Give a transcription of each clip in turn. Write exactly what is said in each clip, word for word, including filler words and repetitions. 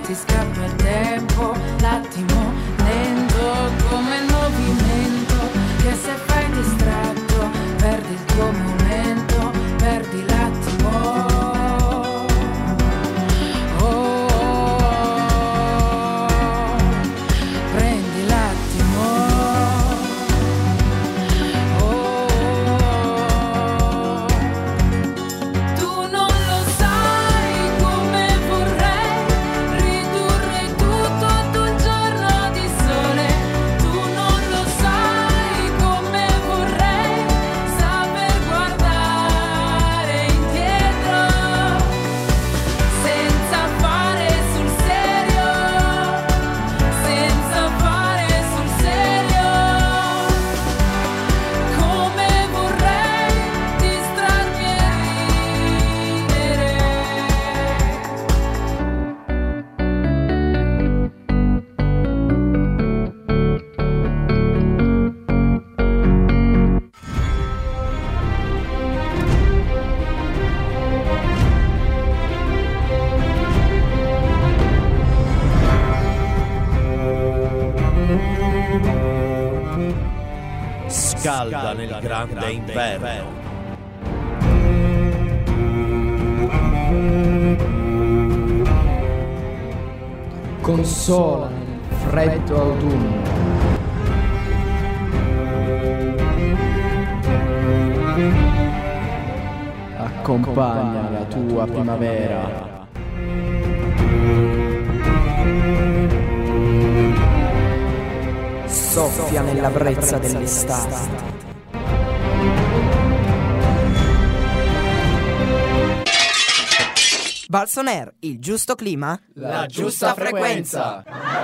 ti scappa il tempo, l'attimo lento come il movimento, che se fai distratto perdi il tuo momento, perdi l'attimo. Scalda nel grande inverno. Consola nel freddo autunno. Accompagna la tua primavera. Soffia nella brezza dell'estate. Balson Air, il giusto clima? La giusta frequenza.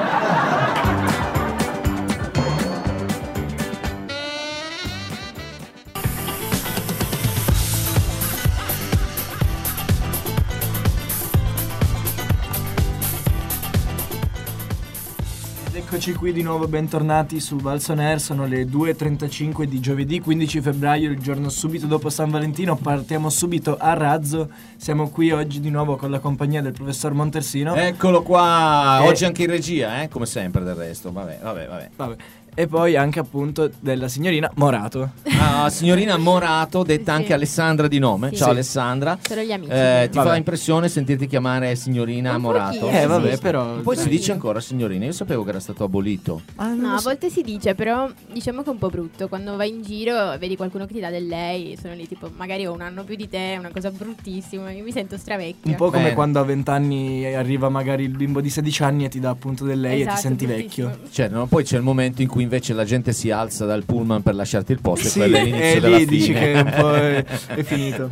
Eccoci qui di nuovo, bentornati su Balson Air, sono le due e trentacinque di giovedì quindici febbraio, il giorno subito dopo San Valentino. Partiamo subito a razzo, siamo qui oggi di nuovo con la compagnia del professor Montersino. Eccolo qua, e... oggi anche in regia, eh? Come sempre del resto, vabbè, vabbè, vabbè. vabbè. E poi anche appunto della signorina Morato. Ah, signorina Morato, detta Sì. anche Alessandra di nome. Sì. Ciao Sì. Alessandra. Sono gli amici. Eh, ti Vabbè. fa impressione sentirti chiamare signorina Un Morato? pochino, Eh sì, vabbè, sì. però Poi si dai. dice ancora signorina, io sapevo che era stato abolito. Ah, non No, lo a so. volte si dice, però diciamo che è un po' brutto. Quando vai in giro vedi qualcuno che ti dà del lei, sono lì tipo, magari ho un anno più di te, è una cosa bruttissima, io mi sento stravecchia. Un po' come Bene. quando a vent'anni arriva magari il bimbo di sedici anni e ti dà appunto del lei Esatto, e ti senti bruttissimo. vecchio. Cioè, no, poi c'è il momento in cui invece la gente si alza dal pullman per lasciarti il posto, Sì, e quello è l'inizio e della lì dici fine. che un po' è, è finito.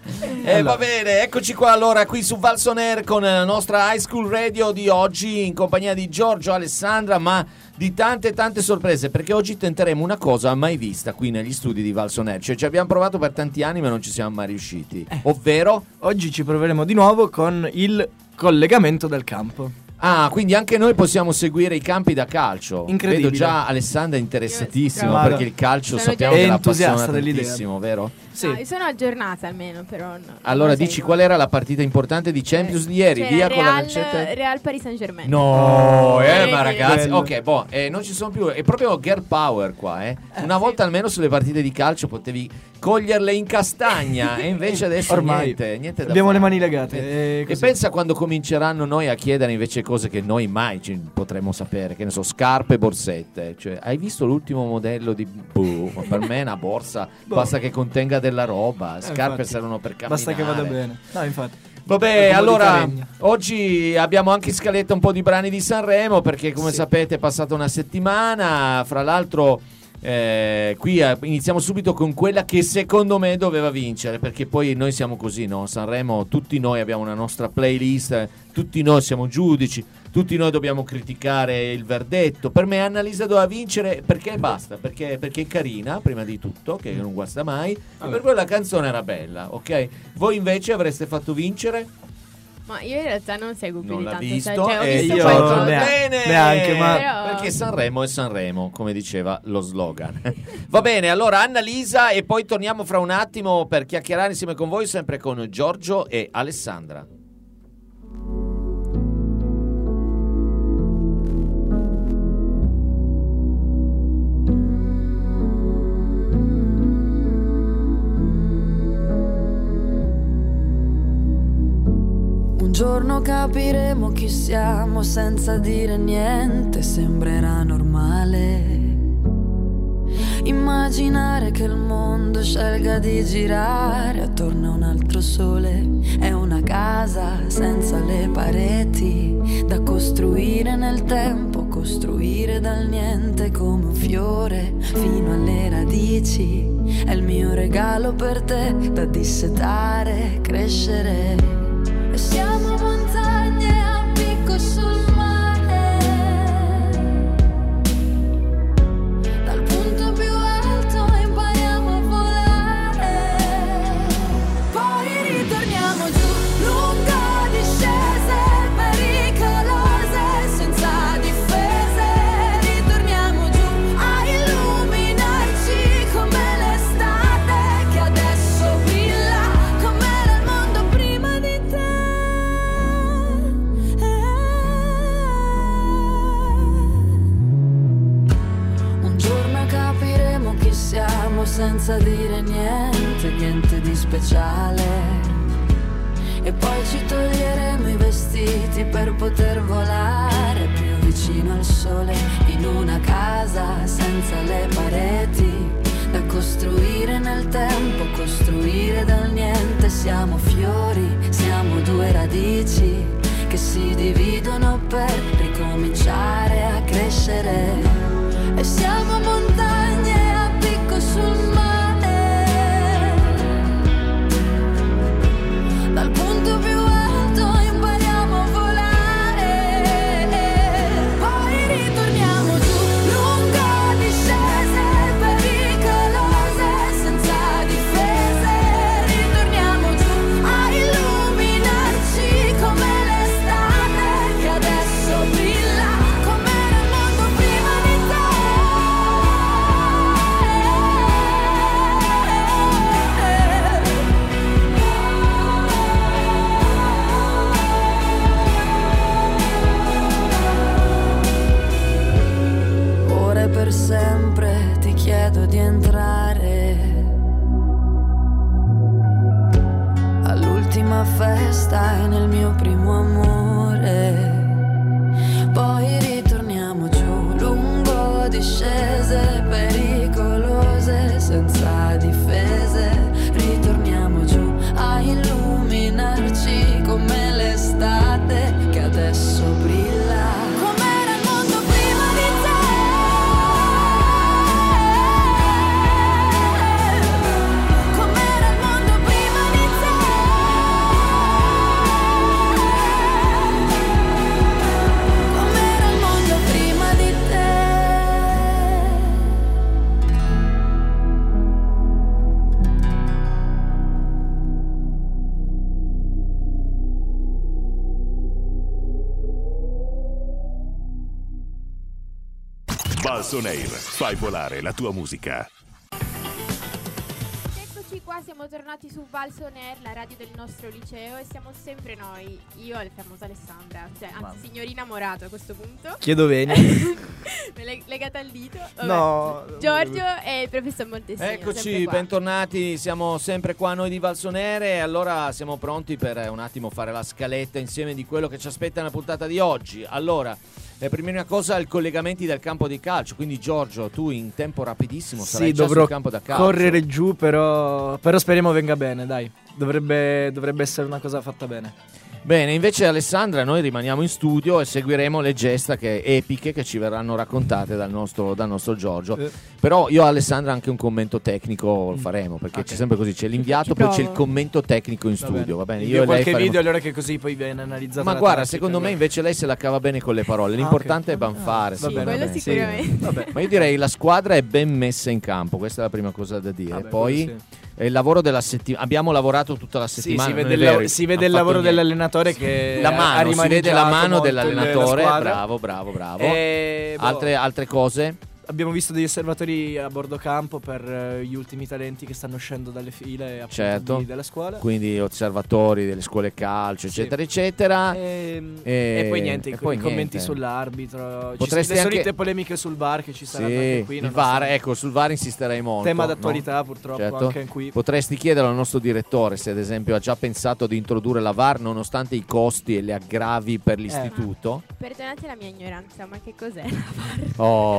E Allora. va bene, eccoci qua allora qui su Balson Air con la nostra High School Radio di oggi in compagnia di Giorgio, Alessandra, ma di tante tante sorprese, perché oggi tenteremo una cosa mai vista qui negli studi di Balson Air. Cioè ci abbiamo provato per tanti anni ma non ci siamo mai riusciti, Eh. ovvero... Oggi ci proveremo di nuovo con il collegamento del campo. Ah, quindi anche noi possiamo seguire i campi da calcio. Incredibile. Vedo già Alessandra interessatissima, Io- perché il calcio Sono sappiamo già- che È la entusiasta appassiona dell'idea. tantissimo, vero? Sì. No, io sono aggiornata almeno, però no, Allora non lo dici seguo. qual era la partita importante di Champions di ieri? C'era Via con la Real, lancetta. Real Paris Saint-Germain. No, eh, Eh, ma eh, ragazzi, bello. ok, boh, eh, non ci sono più. È proprio girl power qua, eh. Una volta almeno sulle partite di calcio potevi coglierle in castagna, e invece adesso Ormai niente, niente da abbiamo fare. le mani legate. Eh, E E così. pensa quando cominceranno noi a chiedere invece cose che noi mai ci potremmo sapere, che ne so, scarpe e borsette. Cioè, hai visto l'ultimo modello di boh, ma per me è una borsa, Boh. basta che contenga della roba, scarpe infatti. servono per camminare. Basta che vada bene. No, infatti. Vabbè, La allora comodità regna. oggi abbiamo anche in scaletta un po' di brani di Sanremo, perché come Sì. sapete è passata una settimana. Fra l'altro eh, qui eh, iniziamo subito con quella che secondo me doveva vincere, perché poi noi siamo così, no? Sanremo, tutti noi abbiamo una nostra playlist, eh, tutti noi siamo giudici, tutti noi dobbiamo criticare il verdetto. Per me Annalisa doveva vincere perché basta, perché, perché è carina prima di tutto, che non guasta mai, e Vabbè. per quella canzone era bella, ok? Voi invece avreste fatto vincere? Ma io in realtà non seguo più Non di l'ha tanto, visto, cioè, ho e visto io qualcosa. ne- bene, neanche, ma- Però- perché Sanremo è Sanremo, come diceva lo slogan. Va bene, allora Annalisa, e poi torniamo fra un attimo per chiacchierare insieme con voi, sempre con Giorgio e Alessandra. giorno capiremo chi siamo senza dire niente, sembrerà normale immaginare che il mondo scelga di girare attorno a un altro sole. È una casa senza le pareti da costruire nel tempo, costruire dal niente come un fiore fino alle radici. È il mio regalo per te da dissetare, crescere. E siamo montagne a picco sul mare, dal punto più alto impariamo a volare, poi ritorniamo giù lungo discese pericolose senza difese, ritorniamo giù a illuminarci come l'estate che adesso brilla, com'era il mondo prima di te. Un giorno capiremo chi siamo senza dire niente, niente di speciale. E poi ci toglieremo i vestiti per poter volare più vicino al sole, in una casa senza le pareti da costruire nel tempo, costruire dal niente. Siamo fiori, siamo due radici che si dividono per ricominciare a crescere. E siamo montagne a picco sul mare, dal punto più alto impariamo a volare, poi ritorniamo giù lungo discese pericolose senza difese, ritorniamo giù a illuminarci come l'estate che adesso brilla, com'era il mondo prima di te. Ora e per sempre ti chiedo di entrare all'ultima festa e nel mio primo amore, poi ritorniamo giù lungo discese pericolose senza difese, ritorniamo giù a illuminarci come l'estate che adesso brilla, com'era il mondo prima di te, com'era il mondo prima di te, com'era il mondo prima di te. Balson Air, fai volare la tua musica. Eccoci qua, siamo tornati su Balson Air, la radio del nostro liceo, e siamo sempre noi, io e la famosa Alessandra, cioè, anzi signorina Morato a questo punto. Chiedo bene. Me l'hai legata al dito. Vabbè. No. Giorgio e il professor Montesino. sempre Eccoci, qua. bentornati, siamo sempre qua noi di Valsonere e allora siamo pronti per eh, un attimo fare la scaletta insieme di quello che ci aspetta nella puntata di oggi. Allora, eh, prima cosa i collegamenti del campo di calcio, quindi Giorgio, tu in tempo rapidissimo sarai Sì, già dovrò sul campo da calcio. correre giù, però, però speriamo venga bene, dai. Dovrebbe, dovrebbe essere una cosa fatta bene. Bene, invece Alessandra, noi rimaniamo in studio e seguiremo le gesta che, epiche che ci verranno raccontate dal nostro, dal nostro Giorgio. Eh. Però io a Alessandra anche un commento tecnico lo faremo, perché Ok. c'è sempre così, c'è l'inviato, Ci poi provo. c'è il commento tecnico in Va studio, va bene? Io Io e lei qualche faremo- video allora che così poi viene analizzato. Ma la guarda, tattica, secondo me allora. invece lei se la cava bene con le parole. Ah, L'importante ok. è banfare. Ah, sì, va bene, quello va bene. sicuramente. Vabbè. Ma io direi la squadra è ben messa in campo, questa è la prima cosa da dire. Vabbè, Poi quello è il lavoro della settimana. Abbiamo lavorato tutta la Sì, settimana. si non vede, è il, vero? lav- si vede Ha il fatto lavoro niente. dell'allenatore che La ha mano, si vede la rimaneggiato mano molto dell'allenatore. la squadra. Bravo, bravo, bravo. E, boh, Altre, altre cose? abbiamo visto degli osservatori a bordo campo per uh, gli ultimi talenti che stanno uscendo dalle file appunto, certo. di, della scuola. Quindi osservatori delle scuole calcio, sì. eccetera, eccetera. E, e, e poi niente, e i poi commenti niente. sull'arbitro. Potresti ci sono le anche... solite polemiche sul V A R che ci saranno sì, anche qui. il V A R, nonostante... ecco, sul V A R insisterei molto. Tema d'attualità no? purtroppo certo. anche qui. Potresti chiedere al nostro direttore se ad esempio ha già pensato di introdurre la V A R nonostante i costi e le aggravi per l'istituto. Eh. Perdonate la mia ignoranza, ma che cos'è la V A R?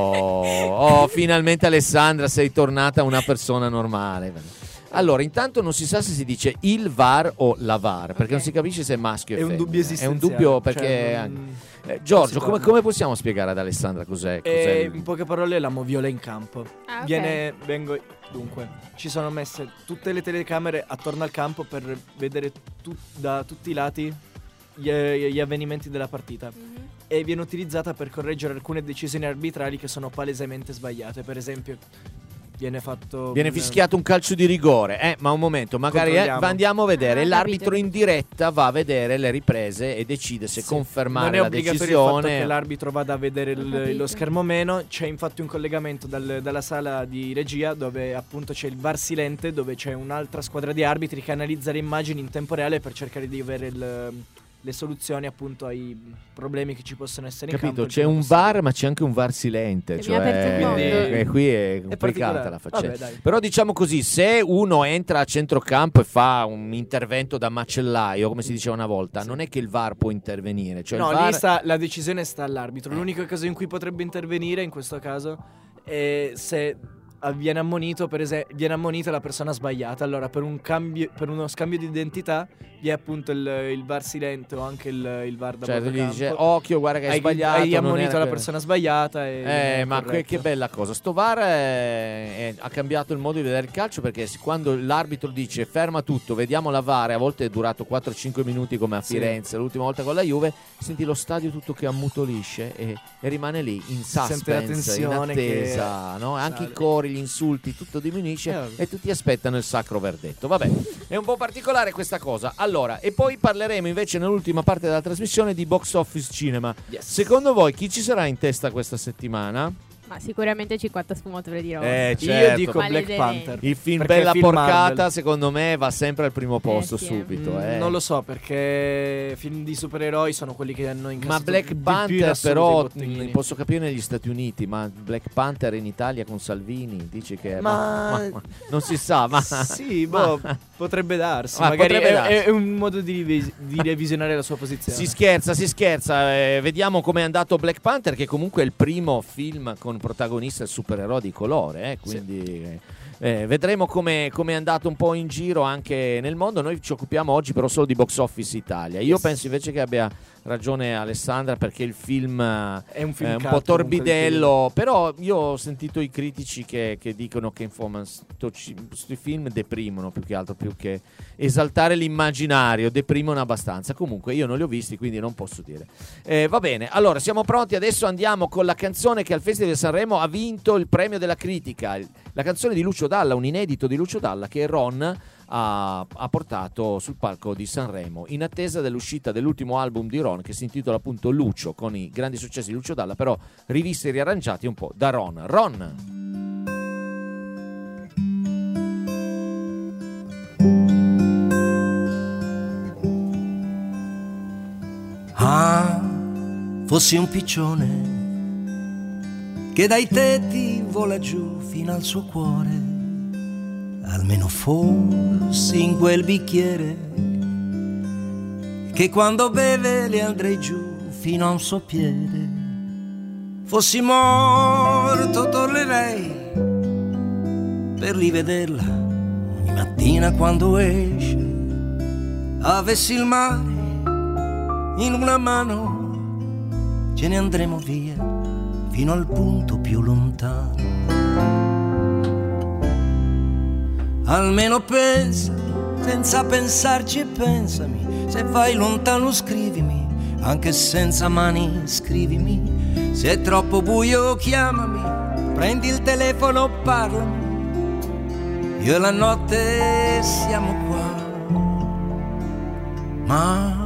Oh, oh, finalmente Alessandra sei tornata una persona normale. Allora, intanto non si sa se si dice il V A R o la V A R, perché okay. non si capisce se è maschio o è un femmina. dubbio esistenziale. È un dubbio perché... Cioè, non... eh, Giorgio, come, come possiamo spiegare ad Alessandra cos'è? cos'è E il... in poche parole la moviola in campo. Ah, okay. Viene, vengo, dunque, ci sono messe tutte le telecamere attorno al campo per vedere tu, da tutti i lati gli, gli avvenimenti della partita. Mm-hmm. E viene utilizzata per correggere alcune decisioni arbitrali che sono palesemente sbagliate. Per esempio, viene fatto Viene un, fischiato un calcio di rigore, eh, ma un momento, magari eh, andiamo a vedere. Ah, l'arbitro capito. in diretta va a vedere le riprese e decide se sì. confermare non è la obbligatorio decisione. il fatto che l'arbitro vada a vedere il, capito. lo schermo o meno. C'è infatti un collegamento dal, dalla sala di regia dove appunto c'è il V A R silente, dove c'è un'altra squadra di arbitri che analizza le immagini in tempo reale per cercare di avere il, le soluzioni appunto ai problemi che ci possono essere in Capito, campo. c'è un V A R ma c'è anche un V A R silente, Che mi ha aperto cioè il mondo. e qui è È complicata particolare. la faccenda. Vabbè, dai. Però diciamo così, se uno entra a centrocampo e fa un intervento da macellaio, come si diceva una volta, sì. non è che il V A R può intervenire, cioè No, il V A R... lì sta, la decisione sta all'arbitro. L'unico caso in cui potrebbe intervenire in questo caso è se viene ammonito, per esempio, viene ammonita la persona sbagliata. Allora, per un cambio, per uno scambio di identità, vi è appunto il, il V A R silente o anche il, il V A R da Cioè, bordo gli campo. dice, occhio, guarda che hai, hai, sbagliato. hai non ammonito era la que- persona sbagliata. E Eh, ma que- corretto. che bella cosa. Sto V A R è- è- ha cambiato il modo di vedere il calcio, perché se- quando l'arbitro dice ferma tutto, vediamo la V A R, a volte è durato quattro cinque minuti come a Sì. Firenze, l'ultima volta con la Juve, senti lo stadio tutto che ammutolisce e, e rimane lì in sente la suspense, in tensione attesa, che no? Anche sale. i cori, gli insulti, tutto diminuisce Eh, vabbè. e tutti aspettano il sacro verdetto. Vabbè, è un po' particolare questa cosa. Allora, e poi parleremo invece nell'ultima parte della trasmissione di Box Office Cinema. Yes. Secondo voi chi ci sarà in testa questa settimana? Ma sicuramente cinquanta sfumature di rosa. Eh, Io certo. dico Black Maledetti. Panther. Il film Perché Bella film Porcata, Marvel. secondo me, va sempre al primo posto sì. subito. Mm, eh. Non lo so, perché film di supereroi sono quelli che hanno incassato Ma Black di più in Panther, assoluto i però, botteghini. mh, posso capire negli Stati Uniti, ma Black Panther in Italia con Salvini, dici che Ma- ma- ma- non si sa, ma Sì, boh, potrebbe darsi. Ma Magari potrebbe è, darsi. è un modo di, rivis- di revisionare la sua posizione. si scherza, si scherza. Eh, vediamo com'è andato Black Panther, che comunque è il primo film con protagonista il supereroe di colore, eh, quindi eh, vedremo come è andato un po' in giro anche nel mondo. Noi ci occupiamo oggi però solo di Box Office Italia. Io Yes. penso invece che abbia ragione Alessandra, perché il film È un film è un cult, po' comunque, torbidello, però io ho sentito i critici che, che dicono che insomma questi film deprimono più che altro, più che esaltare l'immaginario, deprimono abbastanza. Comunque io non li ho visti, quindi non posso dire. Eh, va bene, allora siamo pronti, adesso andiamo con la canzone che al Festival di Sanremo ha vinto il premio della critica, la canzone di Lucio Dalla, un inedito di Lucio Dalla che Ron ha, ha portato sul palco di Sanremo, in attesa dell'uscita dell'ultimo album di Ron, che si intitola appunto Lucio, con i grandi successi di Lucio Dalla, però rivisti e riarrangiati un po' da Ron. Ron. Ah, fossi un piccione che dai tetti vola giù fino al suo cuore, almeno fossi in quel bicchiere che quando beve le andrei giù fino a un suo piede. Fossi morto tornerei per rivederla ogni mattina quando esce, avessi il mare in una mano, ce ne andremo via fino al punto più lontano. Almeno pensa, senza pensarci e pensami, se vai lontano scrivimi, anche senza mani scrivimi, se è troppo buio chiamami, prendi il telefono, parlami, io e la notte siamo qua. Ma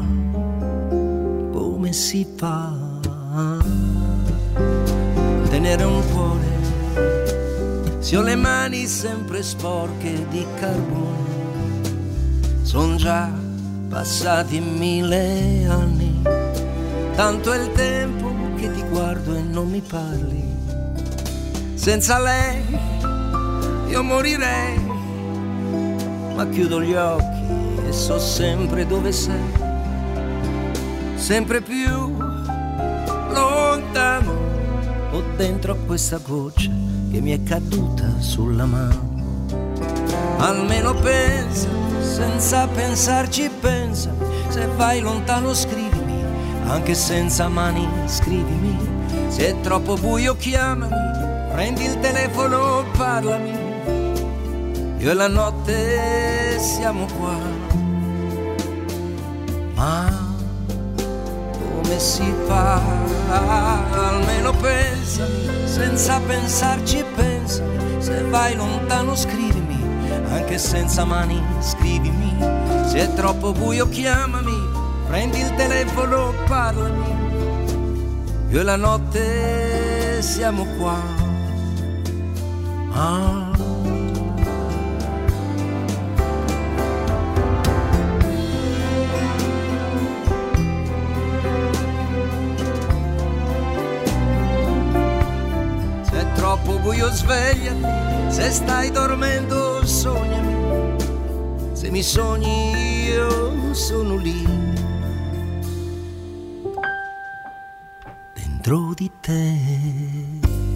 come si fa a tenere un cuore se ho le mani sempre sporche di carbone. Son già passati mille anni, tanto è il tempo che ti guardo e non mi parli. Senza lei io morirei, ma chiudo gli occhi e so sempre dove sei, sempre più lontano, o dentro a questa goccia che mi è caduta sulla mano. Almeno pensa, senza pensarci pensa, se vai lontano scrivimi, anche senza mani scrivimi, se è troppo buio chiamami, prendi il telefono, parlami, io e la notte siamo qua. Ma come si fa? Almeno pensami, senza pensarci pensami, se vai lontano scrivimi, anche senza mani scrivimi, se è troppo buio chiamami, prendi il telefono, parlami, io e la notte siamo qua. Ah. Se è troppo buio svegliati, se stai dormendo sognami, se mi sogni io sono lì, dentro di te.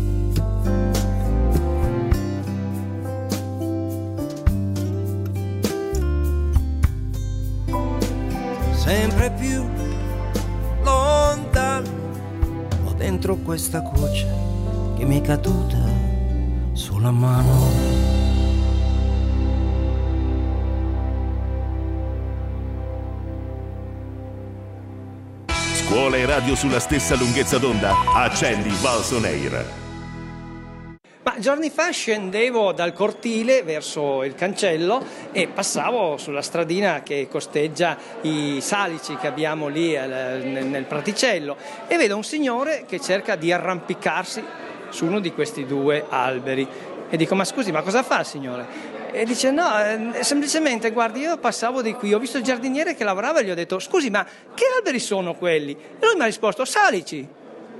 Sempre più lontano, ho dentro questa goccia che mi è caduta sulla mano. Scuola e radio sulla stessa lunghezza d'onda? Accendi Valls on Air. Ma giorni fa scendevo dal cortile verso il cancello e passavo sulla stradina che costeggia i salici che abbiamo lì nel praticello e vedo un signore che cerca di arrampicarsi su uno di questi due alberi e dico: ma scusi, ma cosa fa il signore? E dice: no, semplicemente guardi, io passavo di qui, ho visto il giardiniere che lavorava e gli ho detto: scusi, ma che alberi sono quelli? E lui mi ha risposto: salici.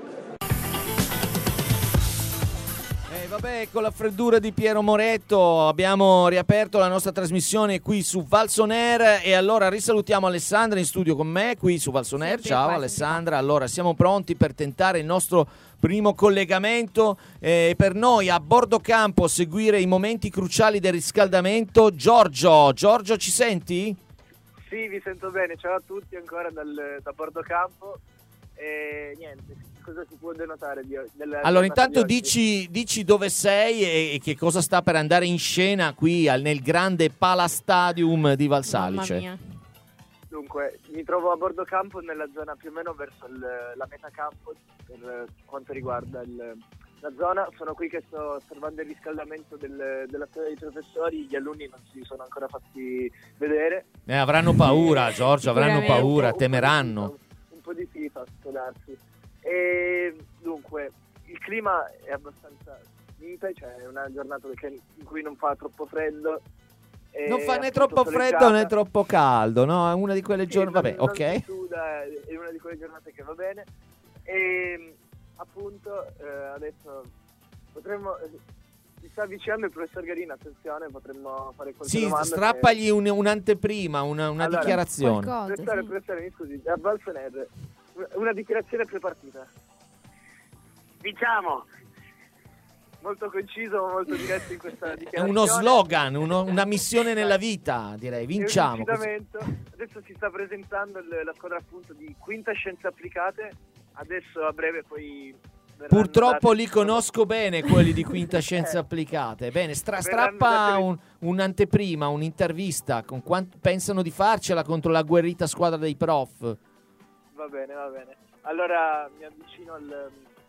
Vabbè, con la freddura di Piero Moretto abbiamo riaperto la nostra trasmissione qui su Valls on Air e allora risalutiamo Alessandra in studio con me qui su Valls on Air. Ciao Alessandra, allora siamo pronti per tentare il nostro primo collegamento e eh, per noi a bordo campo seguire i momenti cruciali del riscaldamento. Giorgio, Giorgio ci senti? Sì, vi sento bene, ciao a tutti ancora dal, da bordo campo e niente, cosa si può denotare di, della allora intanto di dici, dici dove sei e, e che cosa sta per andare in scena qui al, nel grande Palastadium di Valsalice. Mamma mia. Dunque, mi trovo a bordo campo nella zona più o meno verso il, la metà campo per quanto riguarda il, la zona. Sono qui che sto osservando il riscaldamento del, della scuola dei professori, gli alunni non si sono ancora fatti vedere. Eh, avranno paura, Giorgio, avranno paura, un po', temeranno. Un po' di, un po' di FIFA, può darsi. E dunque, il clima è abbastanza mite, cioè è una giornata che, in cui non fa troppo freddo. Non fa né troppo freddo né troppo caldo, no? È una di quelle giornate, sì, vabbè, ok. Si suda, è una di quelle giornate che va bene. E appunto eh, adesso potremmo, si sta avvicinando il professor Garini, attenzione, potremmo fare qualche sì, domanda. strappagli se... un, un'anteprima, una, una allora, dichiarazione. Qualcosa, professore, sì. professore, mi scusi, a Valls on Air, una dichiarazione prepartita. Diciamo. Molto conciso, molto diretto in questa dichiarazione. È uno slogan, uno, una missione nella vita, direi. Vinciamo. Adesso si sta presentando il, la squadra appunto di Quinta Scienze Applicate. Adesso a breve poi purtroppo li conosco bene quelli di Quinta Scienze Applicate. Bene, stra- strappa un, un'anteprima, un'intervista con quanto pensano di farcela contro la agguerrita squadra dei prof. Va bene, va bene. Allora mi avvicino al,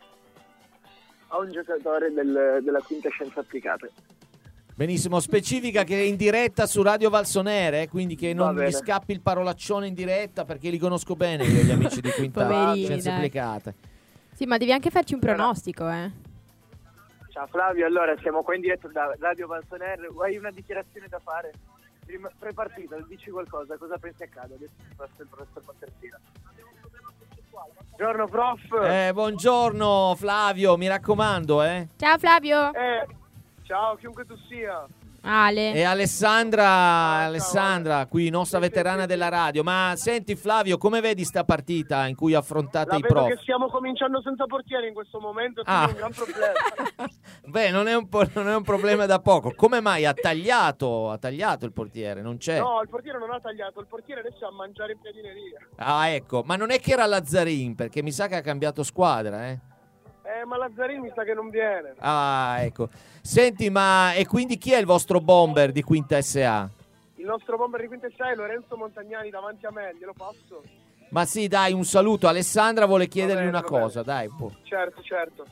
a un giocatore del, della Quinta Scienze Applicate. Benissimo, specifica che è in diretta su Radio Valls on Air, eh, quindi che non gli scappi il parolaccione in diretta, perché li conosco bene gli amici di Quinta Scienze Applicate. Sì, ma devi anche farci un pronostico, eh. Ciao Flavio, allora siamo qua in diretta da Radio Balson Air. Hai una dichiarazione da fare? Prima- Prepartita, dici qualcosa, cosa pensi accada? Adesso ti passo il professor Montersino. Buongiorno prof. Eh, buongiorno Flavio, mi raccomando, eh. Ciao Flavio. Eh, ciao, chiunque tu sia. Ale. E Alessandra, Alessandra, qui nostra veterana della radio. Ma senti Flavio, come vedi sta partita in cui affrontate La i vedo prof? che stiamo cominciando senza portiere in questo momento, è Ah. un gran problema. Beh, non è, un po- non è un problema da poco. Come mai ha tagliato, ha tagliato il portiere? Non c'è. No, il portiere non ha tagliato, il portiere adesso è a mangiare in piadineria. Ah, ecco, ma non è che era Lazzarin, perché mi sa che ha cambiato squadra, eh? Eh, ma Lazzarini mi sa che non viene. Ah, ecco. Senti, ma e quindi chi è il vostro bomber di Quinta S A? Il nostro bomber di Quinta S A è Lorenzo Montagnani davanti a me, glielo passo? Ma sì, dai, un saluto. Alessandra vuole chiedergli bene, una va cosa, dai. po- Certo, certo.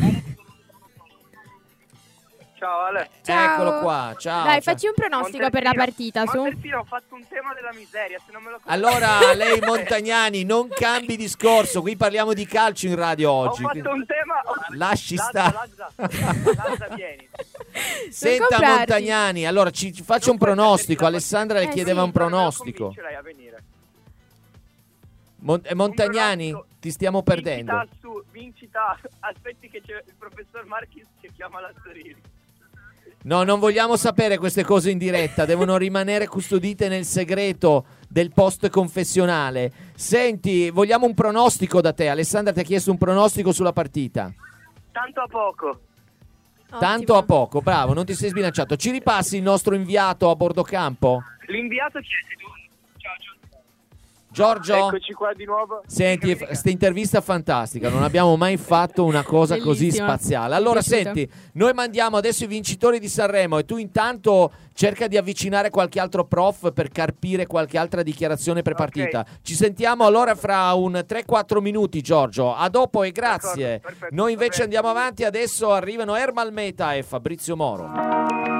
Ciao Ale. Ciao. Eccolo qua, ciao. Dai, ciao. facci un pronostico per la partita, su. Montersino, ho fatto un tema della miseria, se non me lo Allora, lei Montagnani, non cambi discorso, qui parliamo di calcio in radio oggi. Ho fatto un tema. Lasci Lazza, stare. Lazza, Lazza, vieni. Senta comprarti. Montagnani, allora ci ci faccia un pronostico. Alessandra le Eh, chiedeva sì. un pronostico. Convincerai a venire. Mon- eh, Montagnani, pronostico. ti stiamo perdendo. Vincita su, vincita. Aspetti che c'è il professor Marchis che chiama Lazzarini. No, non vogliamo sapere queste cose in diretta, devono rimanere custodite nel segreto del post confessionale. Senti, vogliamo un pronostico da te. Alessandra ti ha chiesto un pronostico sulla partita. Tanto a poco. Tanto a poco, bravo, non ti sei sbilanciato. Ci ripassi il nostro inviato a bordo campo? L'inviato c'è. Ciao, Giorgio? Eccoci qua di nuovo. Senti, questa intervista fantastica, non abbiamo mai fatto una cosa così Bellissima. spaziale. Allora, Mi è piaciuta. senti, noi mandiamo adesso i vincitori di Sanremo e tu intanto cerca di avvicinare qualche altro prof per carpire qualche altra dichiarazione prepartita. Ci sentiamo allora fra un tre quattro minuti, Giorgio. A dopo e grazie. D'accordo, perfetto, Noi invece va bene. andiamo avanti, adesso arrivano Ermal Meta e Fabrizio Moro.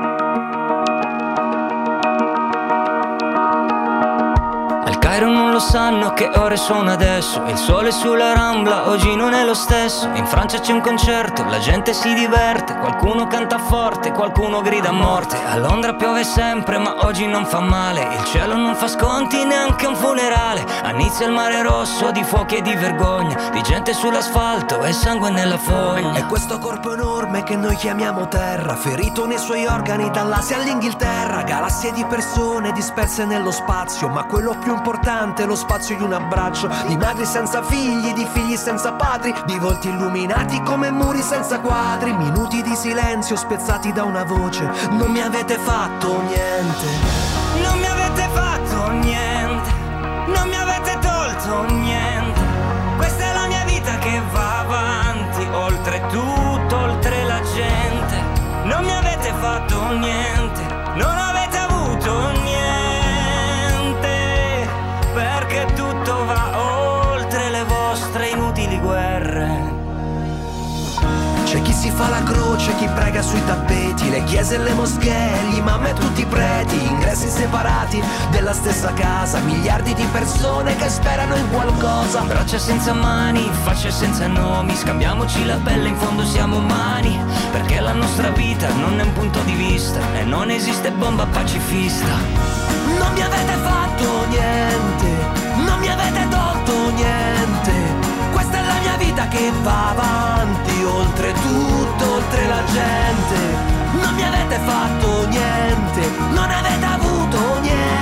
Al Cairo non lo sanno che ore sono adesso. Il sole sulla Rambla oggi non è lo stesso. In Francia c'è un concerto, la gente si diverte. Qualcuno canta forte, qualcuno grida a morte. A Londra piove sempre ma oggi non fa male. Il cielo non fa sconti neanche un funerale. A Nizza il mare rosso di fuochi e di vergogna, di gente sull'asfalto e sangue nella foglia. E questo corpo enorme che noi chiamiamo terra, ferito nei suoi organi dall'Asia all'Inghilterra. Galassie di persone disperse nello spazio, ma quello più importante è lo spazio di un abbraccio. Di madri senza figli, di figli senza padri, di volti illuminati come muri senza quadri. Minuti di silenzio spezzati da una voce: non mi avete fatto niente. Non mi avete fatto niente, non mi avete tolto niente. Questa è la mia vita che va avanti, oltre tutto, oltre la gente. Non mi avete fatto niente, non avete avuto niente, perché tutto va oltre le vostre inutili guerre. C'è chi si fa la croce, chi prega sui tappeti, le chiese e le moschee, gli imam e tutti i preti, ingressi separati della stessa casa, miliardi di persone che sperano in qualcosa. Braccia senza mani, facce senza nomi, scambiamoci la pelle, in fondo siamo umani, perché la nostra vita non è un punto di vista e non esiste bomba pacifista. Non mi avete fatto niente, non mi avete tolto niente. Questa è la mia vita che va avanti, oltre tutto, oltre la gente. Non mi avete fatto niente, non avete avuto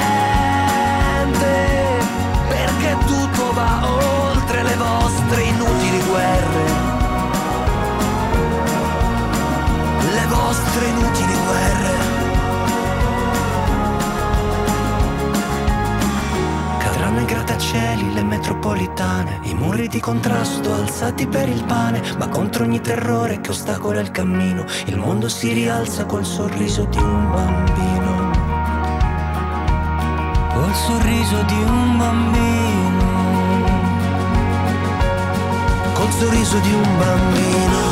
niente, perché tutto va oltre le vostre inutili guerre. Le vostre inutili guerre. Cadranno i grattacieli, le metropolitane, i muri di contrasto alzati per il pane, ma contro ogni terrore che ostacola il cammino, il mondo si rialza col sorriso di un bambino. Col sorriso di un bambino. Col sorriso di un bambino.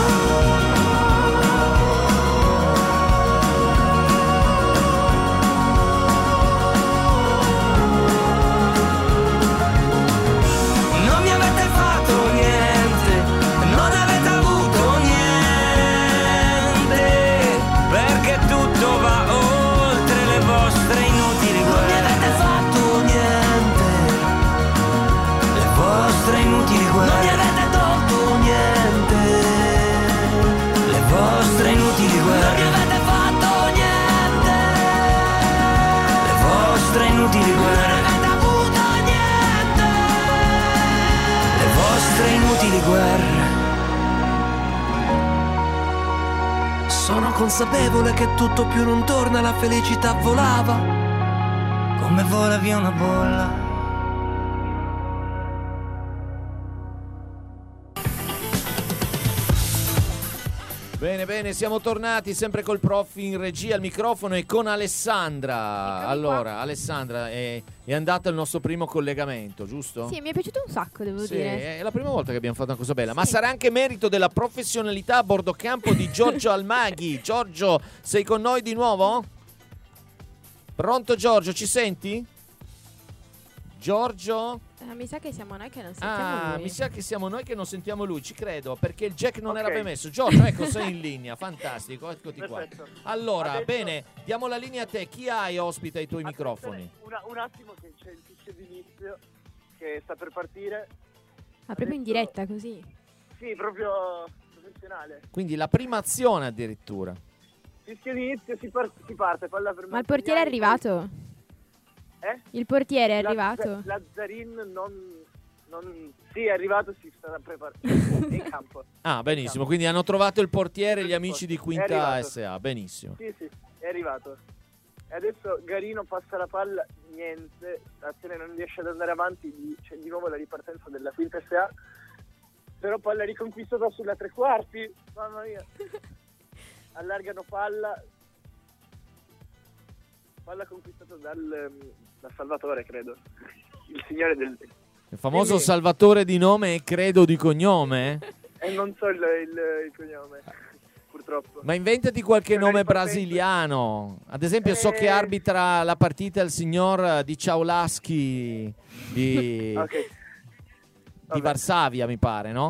inutili guerre. Non avete avuto niente. Le vostre inutili guerre. Sono consapevole che tutto più non torna, la felicità volava come vola via una bolla. Bene, bene, siamo tornati sempre col prof in regia al microfono e con Alessandra. Allora, Alessandra, è, è andato il nostro primo collegamento, giusto? Sì, mi è piaciuto un sacco, devo Sì, dire. è la prima volta che abbiamo fatto una cosa bella, Sì. ma sarà anche merito della professionalità a bordo campo di Giorgio Almaghi. Giorgio, sei con noi di nuovo? Pronto Giorgio, ci senti? Giorgio? Eh, mi sa che siamo noi che non sentiamo Ah, lui. mi sa che siamo noi che non sentiamo lui, ci credo, perché il jack non Ok. era ben messo. Giorgio, ecco, sei in linea, fantastico, eccoti qua. Perfetto. Allora, Adesso- bene, diamo la linea a te. Chi hai ospita i tuoi Attenzione, microfoni? una- un attimo che c'è il fischio d'inizio che sta per partire. Ah, proprio in diretta, così. Sì, proprio professionale. Quindi la prima azione addirittura. Fischio d'inizio, si, par- si parte, palla per Ma il portiere è arrivato? Eh? Il portiere è La- arrivato? Lazzarin non, non... Sì, è arrivato, si sta preparando. È in campo. Ah, benissimo, quindi hanno trovato il portiere gli amici di È Quinta arrivato. S A, benissimo. Sì, sì, è arrivato. E adesso Garino passa la palla, niente, l'azione non riesce ad andare avanti, di- c'è di nuovo la ripartenza della Quinta S A, però palla riconquistata sulla tre quarti, mamma mia. Allargano palla, palla conquistata dal, dal Salvatore, credo, il signore del... Il famoso Quindi- Salvatore di nome e credo di cognome? E non so il, il- il cognome, purtroppo. Ma inventati qualche Una nome ripartenza. brasiliano. Ad esempio, so Eh. che arbitra la partita il signor di Ciaulaschi di, Ok. di Vabbè. Varsavia, mi pare, no?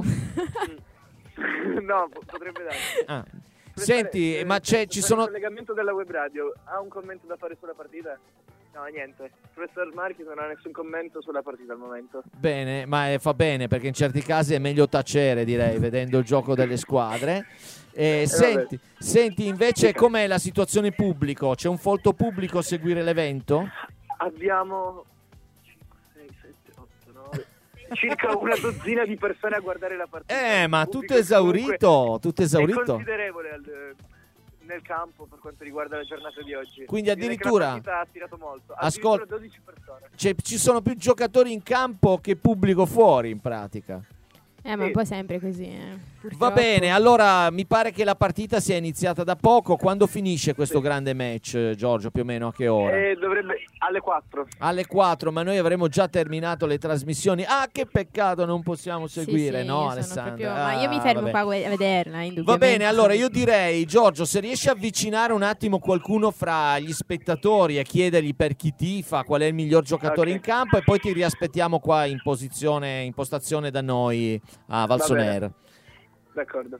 No, po- potrebbe dare. Ah. Professore, Senti, eh, ma c'è, per ci il sono... collegamento della web radio, ha un commento da fare sulla partita? No, niente. Il professor Marchi non ha nessun commento sulla partita al momento. Bene, ma eh, fa bene perché in certi casi è meglio tacere, direi, vedendo il gioco delle squadre. Eh, senti, senti, invece, com'è la situazione pubblico? C'è un folto pubblico a seguire l'evento? Abbiamo cinque, sei, sette, otto, nove circa una dozzina di persone a guardare la partita. Eh, ma Il tutto pubblico esaurito, comunque tutto È esaurito. considerevole al- nel campo per quanto riguarda la giornata di oggi. Quindi Direi che addirittura- la partita ha attirato molto. Ascol- Addirittura dodici persone. Cioè, ci sono più giocatori in campo che pubblico fuori, in pratica. Eh, ma è un po' sempre così, eh. Purtroppo. Va bene, allora mi pare che la partita sia iniziata da poco. Quando finisce questo grande match, eh, Giorgio, più o meno a che ora? Eh, dovrebbe alle quattro. Alle quattro, ma noi avremo già terminato le trasmissioni. Ah, che peccato, non possiamo Sì, seguire, sì, no, io sono Alessandra? proprio- ma io mi Ah, fermo vabbè. qua a gue- a vederla, indubbiamente. Va bene, allora io direi, Giorgio, se riesci a avvicinare un attimo qualcuno fra gli spettatori e chiedergli per chi tifa, qual è il miglior giocatore Ok. in campo, e poi ti riaspettiamo qua in posizione, in postazione da noi a Valsoner. D'accordo.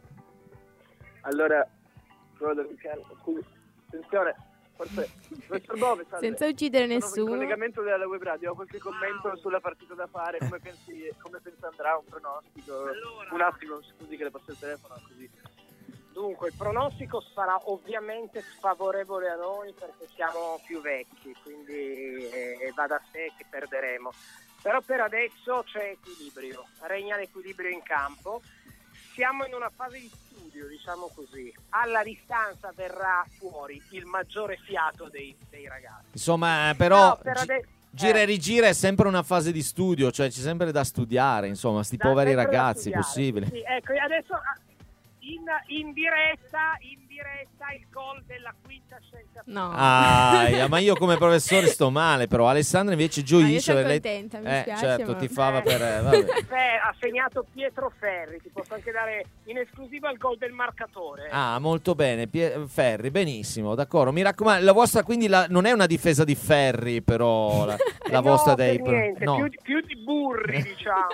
Allora, provo ad iniziare. Scusi, attenzione, forse professor Bove, salve. Senza uccidere Sono in nessuno. collegamento della web radio, ho qualche commento sulla partita da fare, come pensi, come pensa andrà, un pronostico? Un attimo, scusi che le passo il telefono così. Dunque, il pronostico sarà ovviamente sfavorevole a noi perché siamo più vecchi, quindi eh, va da sé che perderemo. Però per adesso c'è equilibrio, regna l'equilibrio in campo. Siamo in una fase di studio, diciamo così. Alla distanza verrà fuori il maggiore fiato dei, dei ragazzi. Insomma, però No, per gi- ade- gira eh. e rigira è sempre una fase di studio, cioè c'è sempre da studiare, insomma, sti Da- poveri sempre da ragazzi, studiare, possibile. sì, ecco, adesso ah, in, in diretta, in diretta il gol della quinta scelta. No. Ah, ma io come professore sto male, però Alessandra invece gioisce. sono lei- contenta, mi eh, spiace, certo, ma- ti fava Eh. per... eh, vabbè. Fe- ha segnato Pietro Ferri, ti posso anche dare in esclusiva il gol del marcatore. Ah, molto bene, Pie- Ferri, benissimo, d'accordo. Mi raccomando, la vostra quindi la- non è una difesa di Ferri, però la, la Eh vostra no, dei... per niente, no. più, di- più di burri, diciamo.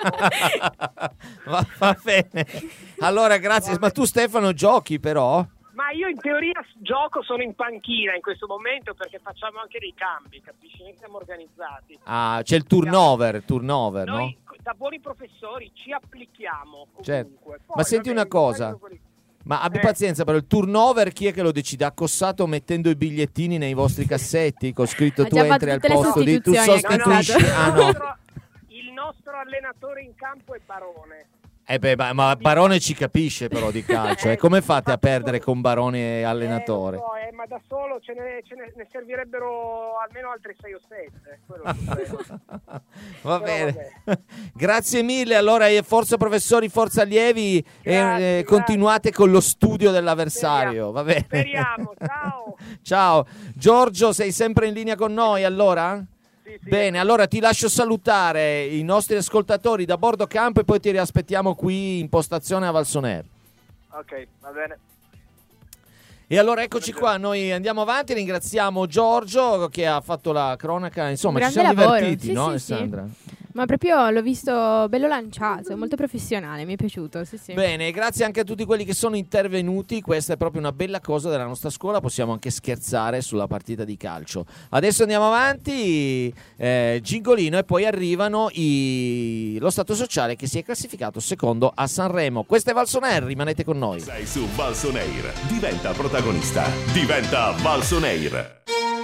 va, va bene. Allora, grazie. Ma tu Stefano giochi però? Ma io in teoria s- gioco, sono in panchina in questo momento perché facciamo anche dei cambi, capisci? Noi siamo organizzati. Ah, c'è il turnover, turnover, Noi no? co- da buoni professori ci applichiamo Certo. comunque. Poi, Ma senti vabbè, una cosa, i quelli- Ma abbi Eh. pazienza, però il turnover chi è che lo decide? Accossato mettendo i bigliettini nei vostri cassetti con scritto Ha tu già fatto entri al tutte le posto di tu sostituzioni, sostituisci. ecco. Ah Il no. nostro, il nostro allenatore in campo è Barone. Eh beh, ma, ma Barone ci capisce però di calcio. E come fate a perdere con Barone e allenatore? Eh, lo so, eh, ma da solo ce ne, ce ne, ne servirebbero almeno altri sei o sette. Quello è il problema. Va Però bene. Grazie mille. Allora, eh, forza professori, forza allievi e Grazie, eh, continuate con lo studio dell'avversario. Va bene. Speriamo, ciao. Ciao. Giorgio, sei sempre in linea con noi allora? Bene, allora ti lascio salutare i nostri ascoltatori da bordo campo e poi ti riaspettiamo qui in postazione a Valsoner. Ok, va bene. E allora eccoci qua, noi andiamo avanti, ringraziamo Giorgio che ha fatto la cronaca, insomma Un ci siamo grande lavoro. divertiti, Sì, no sì, sì. Alessandra? Ma proprio l'ho visto bello lanciato, molto professionale, mi è piaciuto. Sì, sì. Bene, grazie anche a tutti quelli che sono intervenuti, questa è proprio una bella cosa della nostra scuola, possiamo anche scherzare sulla partita di calcio. Adesso andiamo avanti, eh, Gingolino e poi arrivano i... lo Stato Sociale che si è classificato secondo a Sanremo. Questa è Valsoner, rimanete con noi. Sei su Valsoneir, diventa protagonista, diventa Valsoneir.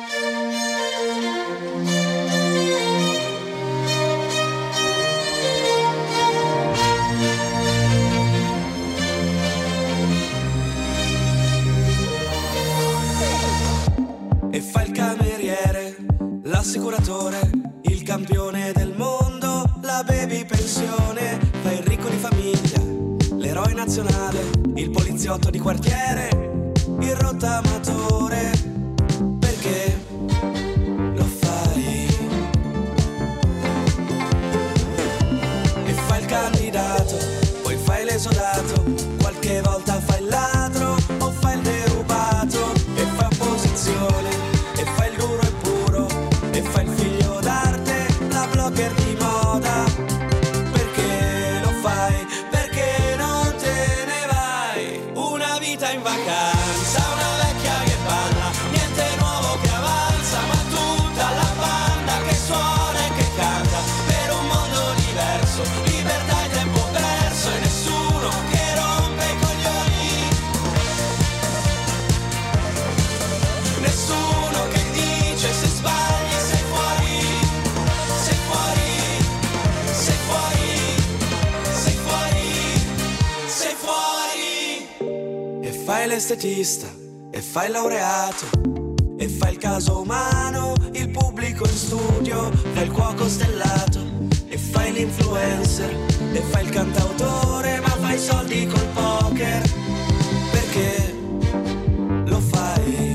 E fa il cameriere, l'assicuratore, il campione del mondo, la baby pensione, fa il ricco di famiglia, l'eroe nazionale, il poliziotto di quartiere, il rottamatore, perché lo fai? E fa il candidato, poi fai l'esodato, qualche volta fai il ladro o fai il derubato, e fai opposizione, e fai il duro e puro, e fai il figlio d'arte, la blogger di moda, perché lo fai? Perché non te ne vai? Una vita in vacanza, una vecchia che balla, niente nuovo che avanza, ma tutta la banda che suona e che canta, per un mondo diverso, libertà e tempo perso, e nessuno che rompe i coglioni, nessuno che dice se sbagli sei fuori, sei fuori, sei fuori, sei fuori, sei fuori. E fai l'estetista, e fai il laureato, e fai il caso umano, il pubblico in studio, fai il cuoco stellato, e fai l'influencer, e fai il cantautore, ma fai soldi col poker, perché lo fai?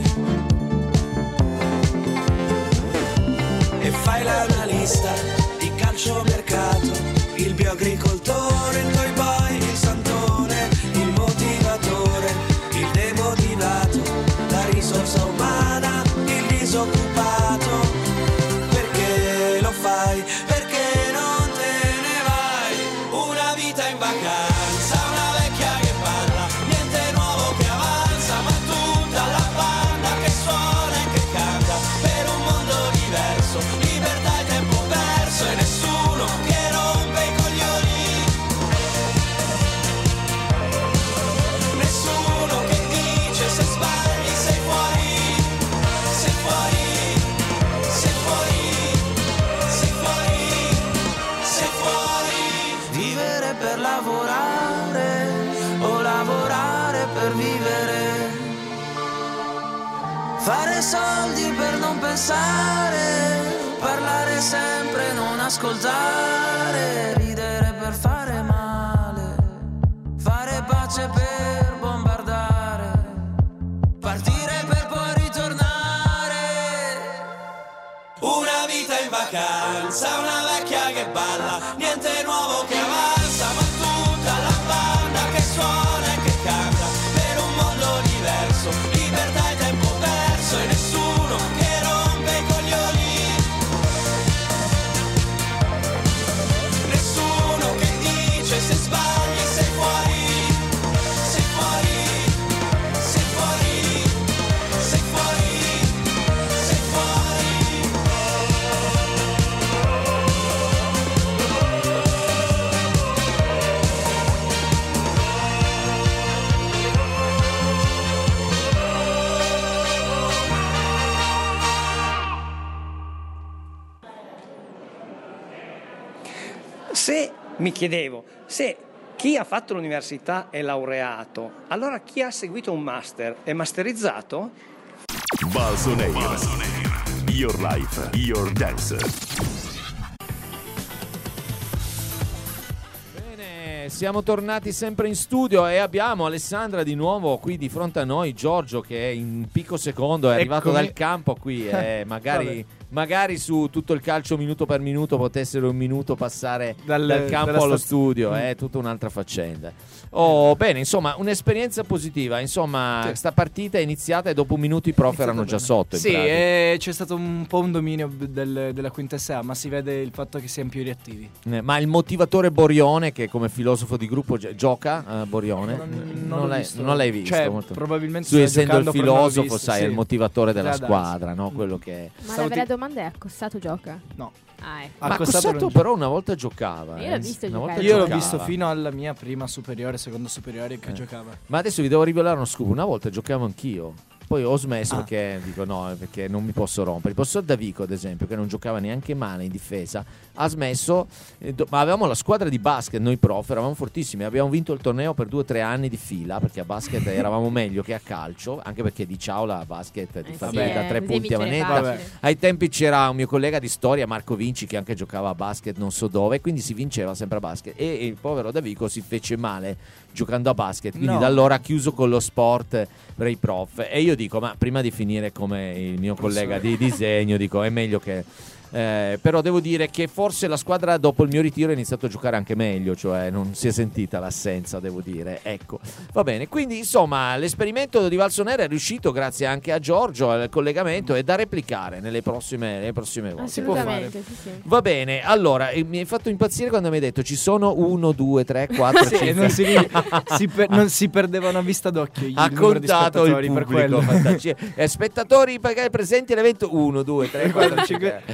E fai l'analista di calciomercato, il bioagricoltore, il toy boy, il santone, il motivatore, il demotivato, la risorsa umana, il disoccupato, perché lo fai? Perché non te ne vai? Una vita in vacanza, una vecchia che parla, niente nuovo che avanza, ma tutta la banda che suona e che canta, per un mondo diverso, libertà e tempo perso, e nessuno che rompe i coglioni, nessuno che dice se sbagli sei fuori, sei fuori, sei fuori, sei fuori, sei fuori. Vivere per lavorare o lavorare per vivere, fare soldi per non pensare, parlare sempre, non ascoltare, ridere per fare male, fare pace per bombardare, partire per poi ritornare. Una vita in vacanza, una vecchia che balla, niente nuovo che avanza, ma tutta la banda che suona e che canta, per un mondo diverso, libertà e tempo perso, e nessuno che rompe i coglioni, nessuno che dice se sbagli sei fuori, sei fuori, sei fuori, sei fuori, sei fuori. se mi chiedevo, se chi ha fatto l'università è laureato, allora chi ha seguito un master è masterizzato? Balsoneira. Your life, your dance. Bene, siamo tornati sempre in studio e abbiamo Alessandra di nuovo qui di fronte a noi, Giorgio che in picco secondo è arrivato Eccomi. dal campo qui, eh, magari, magari su tutto il calcio minuto per minuto potessero un minuto passare Dal- dal campo dalla allo staz- studio, Mm. è tutta un'altra faccenda. Oh, bene, insomma, un'esperienza positiva, insomma, Sì. sta partita è iniziata e dopo un minuto i prof erano già sotto. in Sì, pratica. e c'è stato un po' un dominio del- della quintessa A, ma si vede il fatto che siamo più reattivi. Eh, Ma il motivatore Borione, che come filosofo di gruppo gi- gioca, eh, Borione, Non- non, l'ho l'hai, visto. non l'hai visto. Cioè, molto. probabilmente Tu sta essendo il giocando, però non l'ho filosofo, visto, sai, sì. è il motivatore della Da darsi. squadra, no? Quello che... Ma Stavo la vera di- domanda è: Accossato gioca? No. Ah, ecco. Ma Accostato Cossato non- però una volta giocava. Io l'ho eh. visto Una giocare. volta Io l'ho giocava. visto fino alla mia prima superiore, seconda superiore che Eh. giocava. Ma adesso vi devo rivelare uno scoop. Una volta giocavo anch'io. Poi ho smesso Ah. perché dico no, perché non mi posso rompere. Il professor Davico, ad esempio, che non giocava neanche male in difesa, ha smesso. eh, do- ma avevamo la squadra di basket, noi prof, eravamo fortissimi. Abbiamo vinto il torneo per due o tre anni di fila perché a basket eravamo meglio che a calcio. Anche perché di Ciaula a basket ti Eh fa sì, bene da eh, tre così punti a vincere manetta. facile. Ai tempi c'era un mio collega di storia, Marco Vinci, che anche giocava a basket, non so dove, quindi si vinceva sempre a basket. E, e il povero Davico si fece male giocando a basket, quindi No. da allora ha chiuso con lo sport per i prof. E io dico, ma prima di finire come il mio collega di disegno, dico, è meglio che... Eh, però devo dire che forse la squadra dopo il mio ritiro ha iniziato a giocare anche meglio, cioè non si è sentita l'assenza, devo dire. Ecco, va bene. Quindi insomma l'esperimento di Valsonera è riuscito grazie anche a Giorgio al collegamento, e da replicare nelle prossime, nelle prossime volte. Assolutamente, sì, sì. Va bene, allora eh, mi hai fatto impazzire quando mi hai detto ci sono uno, due, tre, quattro, Sì, cinque. non si, si per- non si perdevano a vista d'occhio il Ha numero di contato il spettatori per pubblico, quello. fantastico. Eh, spettatori pagati presenti all'evento uno, due, tre, quattro, cinque.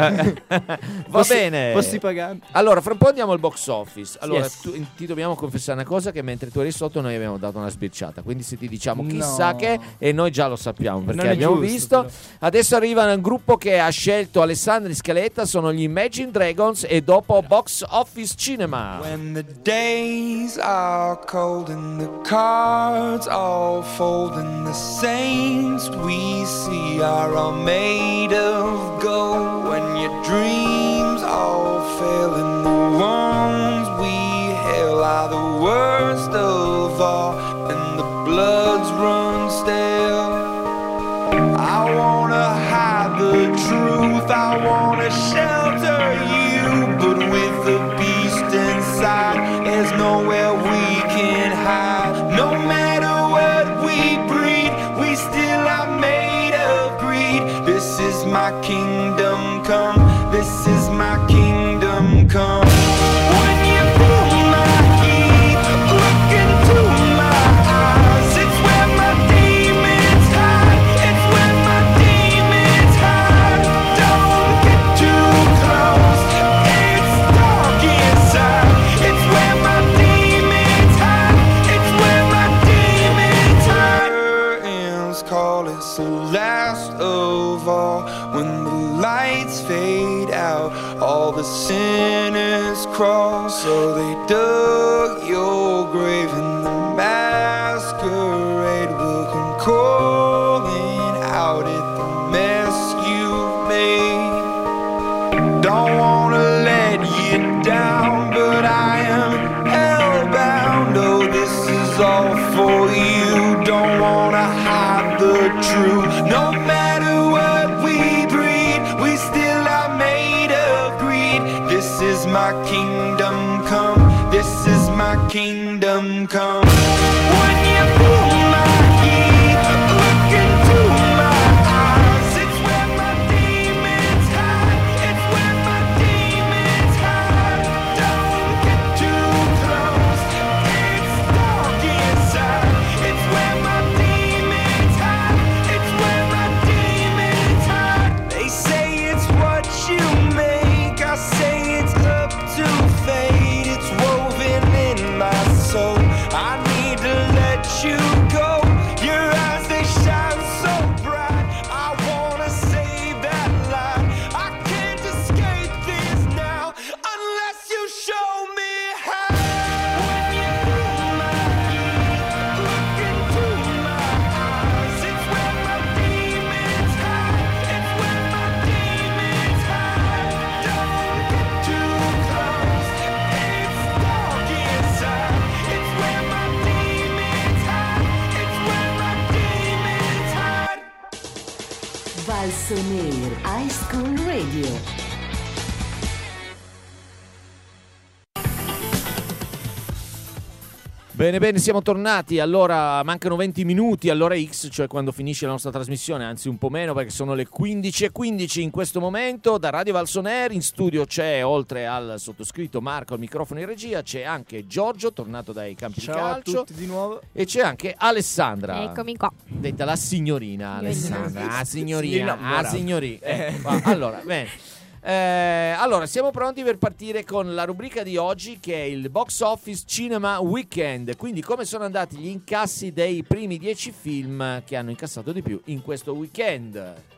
Va Posti- bene. posti paganti. Allora, fra un po' andiamo al box office. Allora, Yes. tu- ti dobbiamo confessare una cosa: che mentre tu eri sotto, noi abbiamo dato una sbirciata. Quindi, se ti diciamo chissà No. che, e noi già lo sappiamo perché Non è abbiamo giusto, visto. però. Adesso arriva un gruppo che ha scelto Alessandri Scaletta. Sono gli Imagine Dragons. E dopo Box Office Cinema. When the days are cold and the cards all fold and the saints we see are all made of gold, when your dreams all fail and the ones we hail are the worst of all and the bloods run stale, I wanna hide the truth, I wanna shelter you, but with the beast inside, there's nowhere we can hide. No matter what we breed, we still are made of greed. This is my kingdom come, this is my kingdom come. When you feel my heat, look into my eyes, it's where my demons hide, it's where my demons hide. Don't get too close, it's dark inside, it's where my demons hide, it's where my demons hide. Curtains call, it's the last of all. When the lights fade out, all the sinners crawl. So they dug your grave and the masquerade will come calling out at the mess you've made. Don't wanna let you down, but I am hellbound. Oh, this is all for you. Don't wanna hide the truth. No matter what we breed, we still are made of greed. This is my kingdom come, this is my kingdom come. When you feel my heat, look into my eyes, it's where my demons hide, it's where my demons hide. Don't get too close, it's dark inside, it's where my demons hide, it's where my demons hide. They say it's what you make, I say it's up to fate, it's woven in my soul. I need to Radio. Bene, bene, siamo tornati. Allora, mancano venti minuti all'ora X, cioè quando finisce la nostra trasmissione, anzi un po' meno perché sono le quindici e quindici in questo momento. Da Radio Valsoner in studio c'è, oltre al sottoscritto Marco al microfono in regia, c'è anche Giorgio, tornato dai campi Ciao di calcio. a tutti di nuovo. E c'è anche Alessandra. Eccomi qua. Detta la signorina Alessandra. Ah, signorina, Signorina, ah, signori. Eh, va, allora, bene. Eh, allora, siamo pronti per partire con la rubrica di oggi, che è il Box Office Cinema Weekend. Quindi, come sono andati gli incassi dei primi dieci film che hanno incassato di più in questo weekend?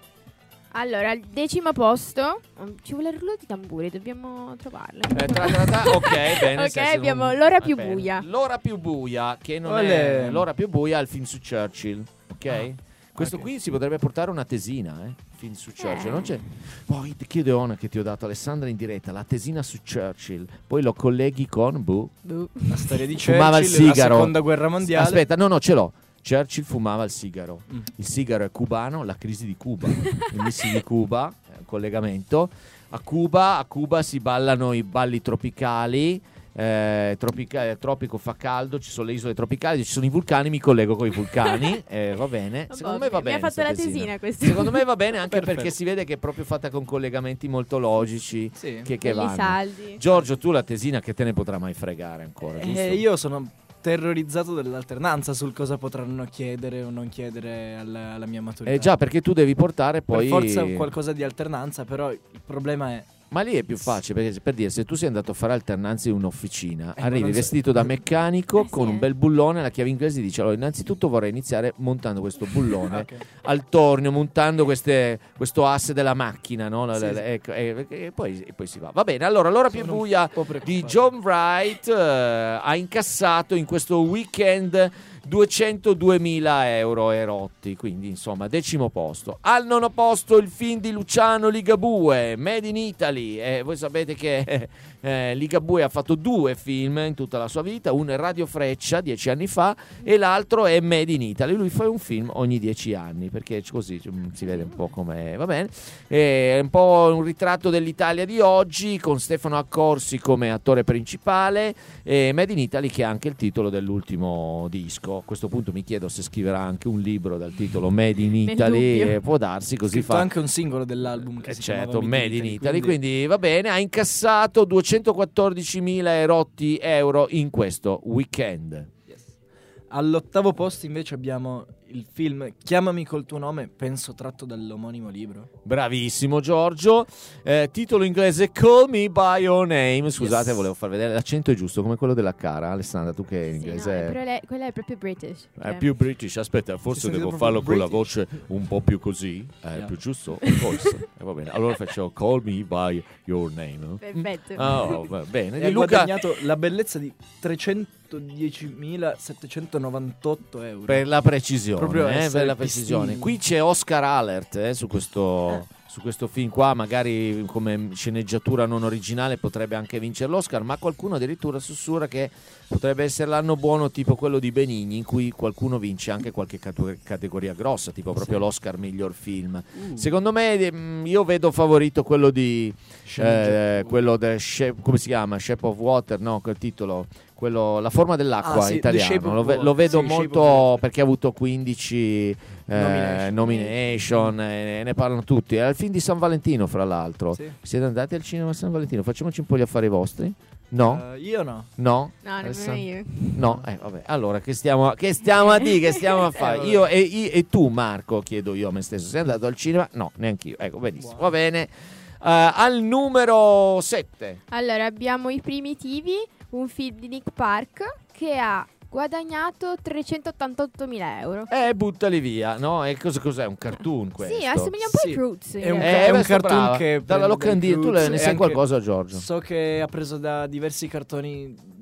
Allora, al decimo posto, ci vuole il rullo di tamburi, dobbiamo trovarlo. Eh, tra, tra, tra, ok, bene. Ok, se abbiamo non- L'ora va più bene. buia. L'ora più buia, che non Olè. è l'ora più buia, è il film su Churchill, ok? Ah. Questo Ok. qui si potrebbe portare una tesina, eh? Film su Churchill, Eh. non c'è. Poi che ideona che ti ho dato, Alessandra, in diretta, la tesina su Churchill. Poi lo colleghi con boh, Boh. La storia di fumava il Churchill, la sigaro. seconda guerra mondiale. Aspetta, no, no, ce l'ho. Churchill fumava il sigaro. Mm. Il sigaro è cubano, la crisi di Cuba. I missili di Cuba, eh, collegamento. A Cuba, a Cuba si ballano i balli tropicali. Eh, tropica- eh, tropico fa caldo, ci sono le isole tropicali, ci sono i vulcani, mi collego con i vulcani. Eh, va bene. Secondo me va Mi bene. ha fatto sta la tesina. tesina questa. Secondo me va bene anche Perfetto. perché si vede che è proprio fatta con collegamenti molto logici. Sì. Che, che Belli vanno. saldi. Giorgio, tu la tesina che te ne potrà mai fregare ancora, giusto? Eh, io sono terrorizzato dall'alternanza sul cosa potranno chiedere o non chiedere alla, alla mia maturità. Eh già, perché tu devi portare poi. Per forza qualcosa di alternanza, però il problema è Ma lì è più facile, perché per dire, se tu sei andato a fare alternanza in un'officina, Eh, ma arrivi non so- vestito da meccanico Eh, con sì, un eh. bel bullone, la chiave inglese dice: allora, innanzitutto vorrei iniziare montando questo bullone Ok. al tornio, montando queste- questo asse della macchina, no? La- Sì, la- sì. la- ecco, e, e poi, e poi si va. Va bene, allora, l'ora più Sono un buia po' di preoccupato. John Wright eh, ha incassato in questo weekend duecentoduemila euro e rotti, quindi insomma decimo posto. Al nono posto il film di Luciano Ligabue, Made in Italy. Eh, voi sapete che eh, Ligabue ha fatto due film in tutta la sua vita, uno è Radio Freccia dieci anni fa e l'altro è Made in Italy. Lui fa un film ogni dieci anni perché così mm, si vede un po' come va bene. È un po' un ritratto dell'Italia di oggi con Stefano Accorsi come attore principale e Made in Italy che è anche il titolo dell'ultimo disco. A questo punto mi chiedo se scriverà anche un libro dal titolo Made in Nel Italy, dubbio. eh, può darsi, così scritto fa anche un singolo dell'album che eh, si certo, chiamava Made in Italy, quindi... va bene, ha incassato duecentoquattordicimila e rotti euro in questo weekend. All'ottavo posto invece abbiamo il film Chiamami col tuo nome, penso tratto dall'omonimo libro. Bravissimo Giorgio. Eh, titolo inglese Call Me By Your Name. Scusate, Yes. volevo far vedere, l'accento è giusto come quello della cara. Alessandra, tu che in Sì, inglese no, è... però lei- quella è proprio British. È cioè. più British, aspetta, forse sente devo proprio farlo con la British. voce un po' più così, è Yeah. più giusto? Forse, eh, va bene. Allora faccio Call Me By Your Name. Perfetto. Oh, va bene. E Di ha Luca, guadagnato la bellezza di trecentodiecimilasettecentonovantotto euro. per la precisione, Proprio eh, essere per la pistini. precisione. Qui c'è Oscar Alert eh, su questo... Eh. Su questo film qua, magari come sceneggiatura non originale potrebbe anche vincere l'Oscar, ma qualcuno addirittura sussurra che potrebbe essere l'anno buono tipo quello di Benigni, in cui qualcuno vince anche qualche catu- categoria grossa, tipo proprio Sì. l'Oscar miglior film. Uh. Secondo me mh, io vedo favorito quello di Sceneggiatura. eh, quello del Shape- come si chiama? Shape of Water, no, quel titolo, quello La forma dell'acqua Ah, sì, The Shape italiano. of Lo, ve- Water. lo vedo Sì, Shape of molto Water. perché ha avuto quindici eh, Nomination. nomination, eh, ne parlano tutti. È il film di San Valentino, fra l'altro. Sì. Siete andati al cinema a San Valentino? Facciamoci un po' gli affari vostri? No? Eh, io no. No? No, nemmeno Alessandro? io. No, eh, vabbè. Allora, che stiamo, che stiamo a dire? Che stiamo a fare? vabbè. Io e, io e tu, Marco, chiedo io a me stesso. Sei andato al cinema? No, neanche io. Ecco, benissimo. Va bene. Eh, al numero sette. Allora, abbiamo I Primitivi, un film di Nick Park che ha guadagnato trecentottantottomila euro. Eh, buttali via, no? E cosa, cos'è? Un cartoon questo? Sì, assomiglia un po' Sì. ai Fruits. in È un, realtà. Eh, è un questo cartoon brava. che Dalla prende locandina, dai tu Fruits ne e sai anche- qualcosa, Giorgio? So che ha preso da diversi cartoni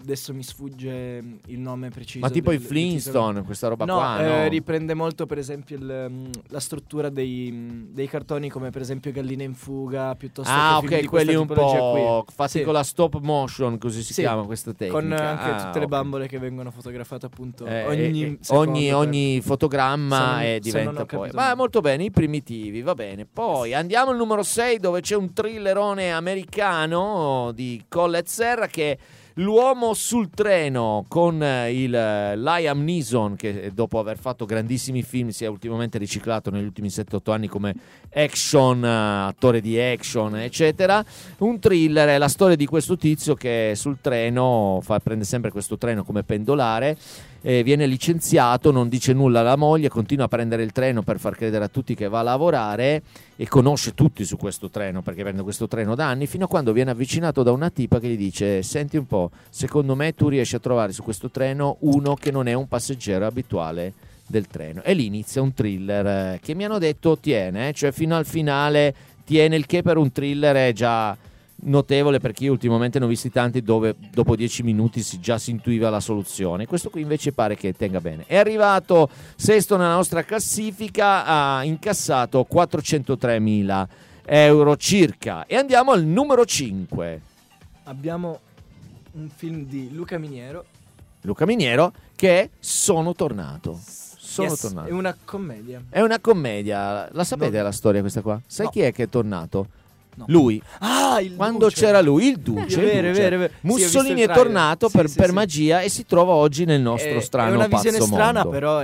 adesso mi sfugge il nome preciso. Ma tipo del, i Flintstone, questa roba no, qua, eh, no? riprende molto per esempio il, la struttura dei, dei cartoni, come per esempio Galline in fuga, piuttosto ah, che film ok, di quelli un po' qui. fatti Sì. con la stop motion, così si Sì. chiama questa tecnica. Con anche ah, tutte okay. le bambole che vengono fotografate appunto Eh, ogni, eh, secondo ogni, per- ogni fotogramma se non- e se non diventa ho poi capito ma male. molto bene, i primitivi, va bene. Poi andiamo al numero sei, dove c'è un thrillerone americano di Colette Serra, che è L'uomo sul treno, con il Liam Neeson, che dopo aver fatto grandissimi film si è ultimamente riciclato negli ultimi sette otto anni come action, attore di action eccetera. Un thriller, è la storia di questo tizio che sul treno fa, prende sempre questo treno come pendolare, e viene licenziato, non dice nulla alla moglie, continua a prendere il treno per far credere a tutti che va a lavorare, e conosce tutti su questo treno perché prende questo treno da anni, fino a quando viene avvicinato da una tipa che gli dice: senti un po', secondo me tu riesci a trovare su questo treno uno che non è un passeggero abituale del treno. E lì inizia un thriller che mi hanno detto tiene, eh? Cioè fino al finale tiene, il che per un thriller è già notevole, perché io ultimamente ne ho visti tanti dove dopo dieci minuti si già si intuiva la soluzione. Questo qui invece pare che tenga bene. È arrivato sesto nella nostra classifica, ha incassato quattrocentotremila euro circa. E andiamo al numero cinque. Abbiamo un film di Luca Miniero. Luca Miniero, che è Sono tornato. Sono Yes, tornato. È una commedia. È una commedia. La sapete No. la storia questa qua? Sai No. chi è che è tornato? No. Lui. Ah, il Quando Duce. c'era lui, il Duce, È il vero, è Duce. vero, è vero. Sì, ho visto Mussolini il è trailer. tornato Sì, per, sì, per sì. magia, e si trova oggi nel nostro È- strano È una visione pazzo strana, mondo. però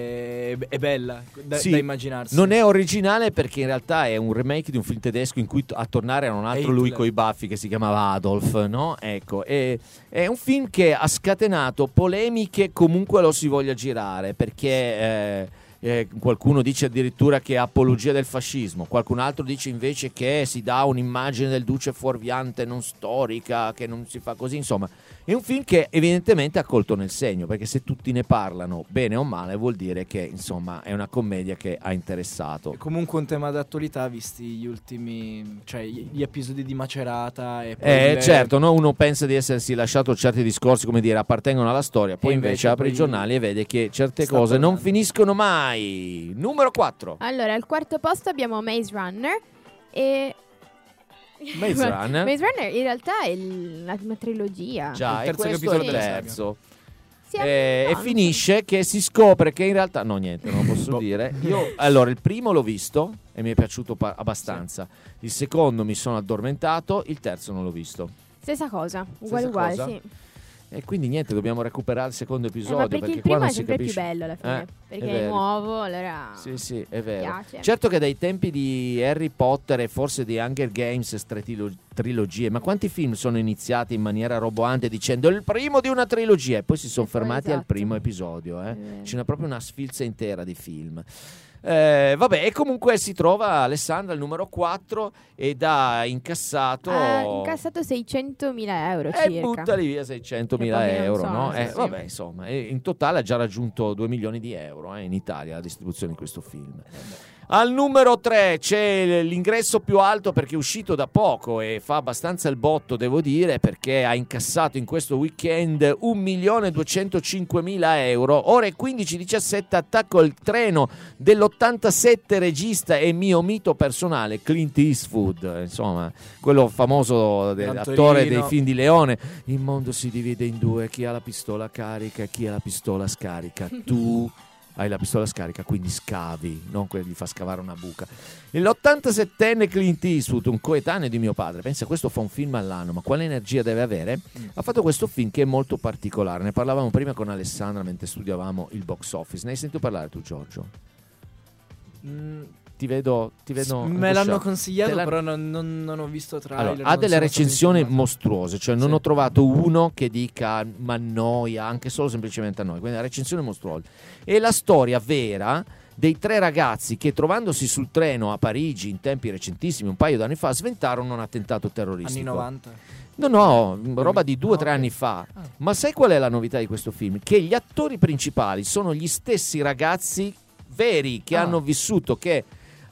è, è bella da, Sì, da immaginarsi. non è originale perché in realtà è un remake di un film tedesco in cui t- a tornare era un altro lui Hitler. coi baffi che si chiamava Adolf, no? Ecco, è, è un film che ha scatenato polemiche comunque lo si voglia girare, perché eh, eh, qualcuno dice addirittura che è apologia del fascismo, qualcun altro dice invece che si dà un'immagine del duce fuorviante non storica, che non si fa così, insomma. È un film che evidentemente ha colto nel segno, perché se tutti ne parlano bene o male vuol dire che insomma è una commedia che ha interessato. È comunque un tema d'attualità, visti gli ultimi, cioè gli episodi di Macerata e poi Eh le- certo, no? Uno pensa di essersi lasciato certi discorsi, come dire, appartengono alla storia, poi E invece, invece apre i poi giornali e vede che certe sta cose non tornando. finiscono mai. Numero quattro. Allora, al quarto posto abbiamo Maze Runner e... Maze Runner? Maze Runner in realtà è il- una, una trilogia. Già, Il e terzo questo è capitolo il della saga. terzo. Sì, Eh, no, e non finisce che si scopre che in realtà no, niente, non lo posso Boh. dire. Io allora il primo l'ho visto e mi è piaciuto pa- abbastanza. Il secondo mi sono addormentato, il terzo non l'ho visto. Stessa cosa, uguale Stessa uguale, cosa? sì. E quindi niente, dobbiamo recuperare il secondo Eh, episodio, ma perché il qua primo non è si sempre più capisce. bello alla fine, Eh, perché è è, vero. nuovo, allora Sì, sì, è vero. piace. Certo che dai tempi di Harry Potter e forse di Hunger Games, tre tilo- trilogie, ma quanti film sono iniziati in maniera roboante dicendo il primo di una trilogia e poi si sono E poi fermati al esatto. primo episodio, eh? È vero. Ce n'è proprio una sfilza intera di film. Eh, vabbè, e comunque si trova Alessandra al numero quattro ed ha incassato Ha incassato seicentomila euro e circa. buttali via seicentomila Che pochi non euro, sono, no? sì, Eh, sì. vabbè, insomma, e in totale ha già raggiunto due milioni di euro eh, in Italia la distribuzione di questo film. Al numero tre c'è l'ingresso più alto perché è uscito da poco e fa abbastanza il botto, devo dire, perché ha incassato in questo weekend un milione duecentocinquemila euro. Ore quindici diciassette, attacco al treno dell'ottantasette, regista e mio mito personale Clint Eastwood, insomma, quello famoso de- Gran attore Torino. dei film di Leone. Il mondo si divide in due, chi ha la pistola carica e chi ha la pistola scarica. Tu hai la pistola scarica, quindi scavi, non quelli gli fa scavare una buca. L'ottantasettenne Clint Eastwood, un coetaneo di mio padre, pensa, questo fa un film all'anno, ma quale energia deve avere? Ha fatto questo film che è molto particolare. Ne parlavamo prima con Alessandra mentre studiavamo il box office. Ne hai sentito parlare tu, Giorgio? Mm, Ti vedo, ti vedo me l'hanno angosciato. consigliato, Te l'hanno- però non, non- non ho visto trailer. Allora, ha non delle sono recensioni stato informato. mostruose, cioè non Sì. ho trovato uno che dica ma annoia, anche solo semplicemente a noi, quindi la recensione mostruosa. E la storia vera dei tre ragazzi che, trovandosi sul treno a Parigi in tempi recentissimi, un paio d'anni fa, sventarono un attentato terroristico. Anni novanta. No, no, roba di due o Ah, tre ok. anni fa. Ah. Ma sai qual è la novità di questo film? Che gli attori principali sono gli stessi ragazzi veri che Ah. hanno vissuto, che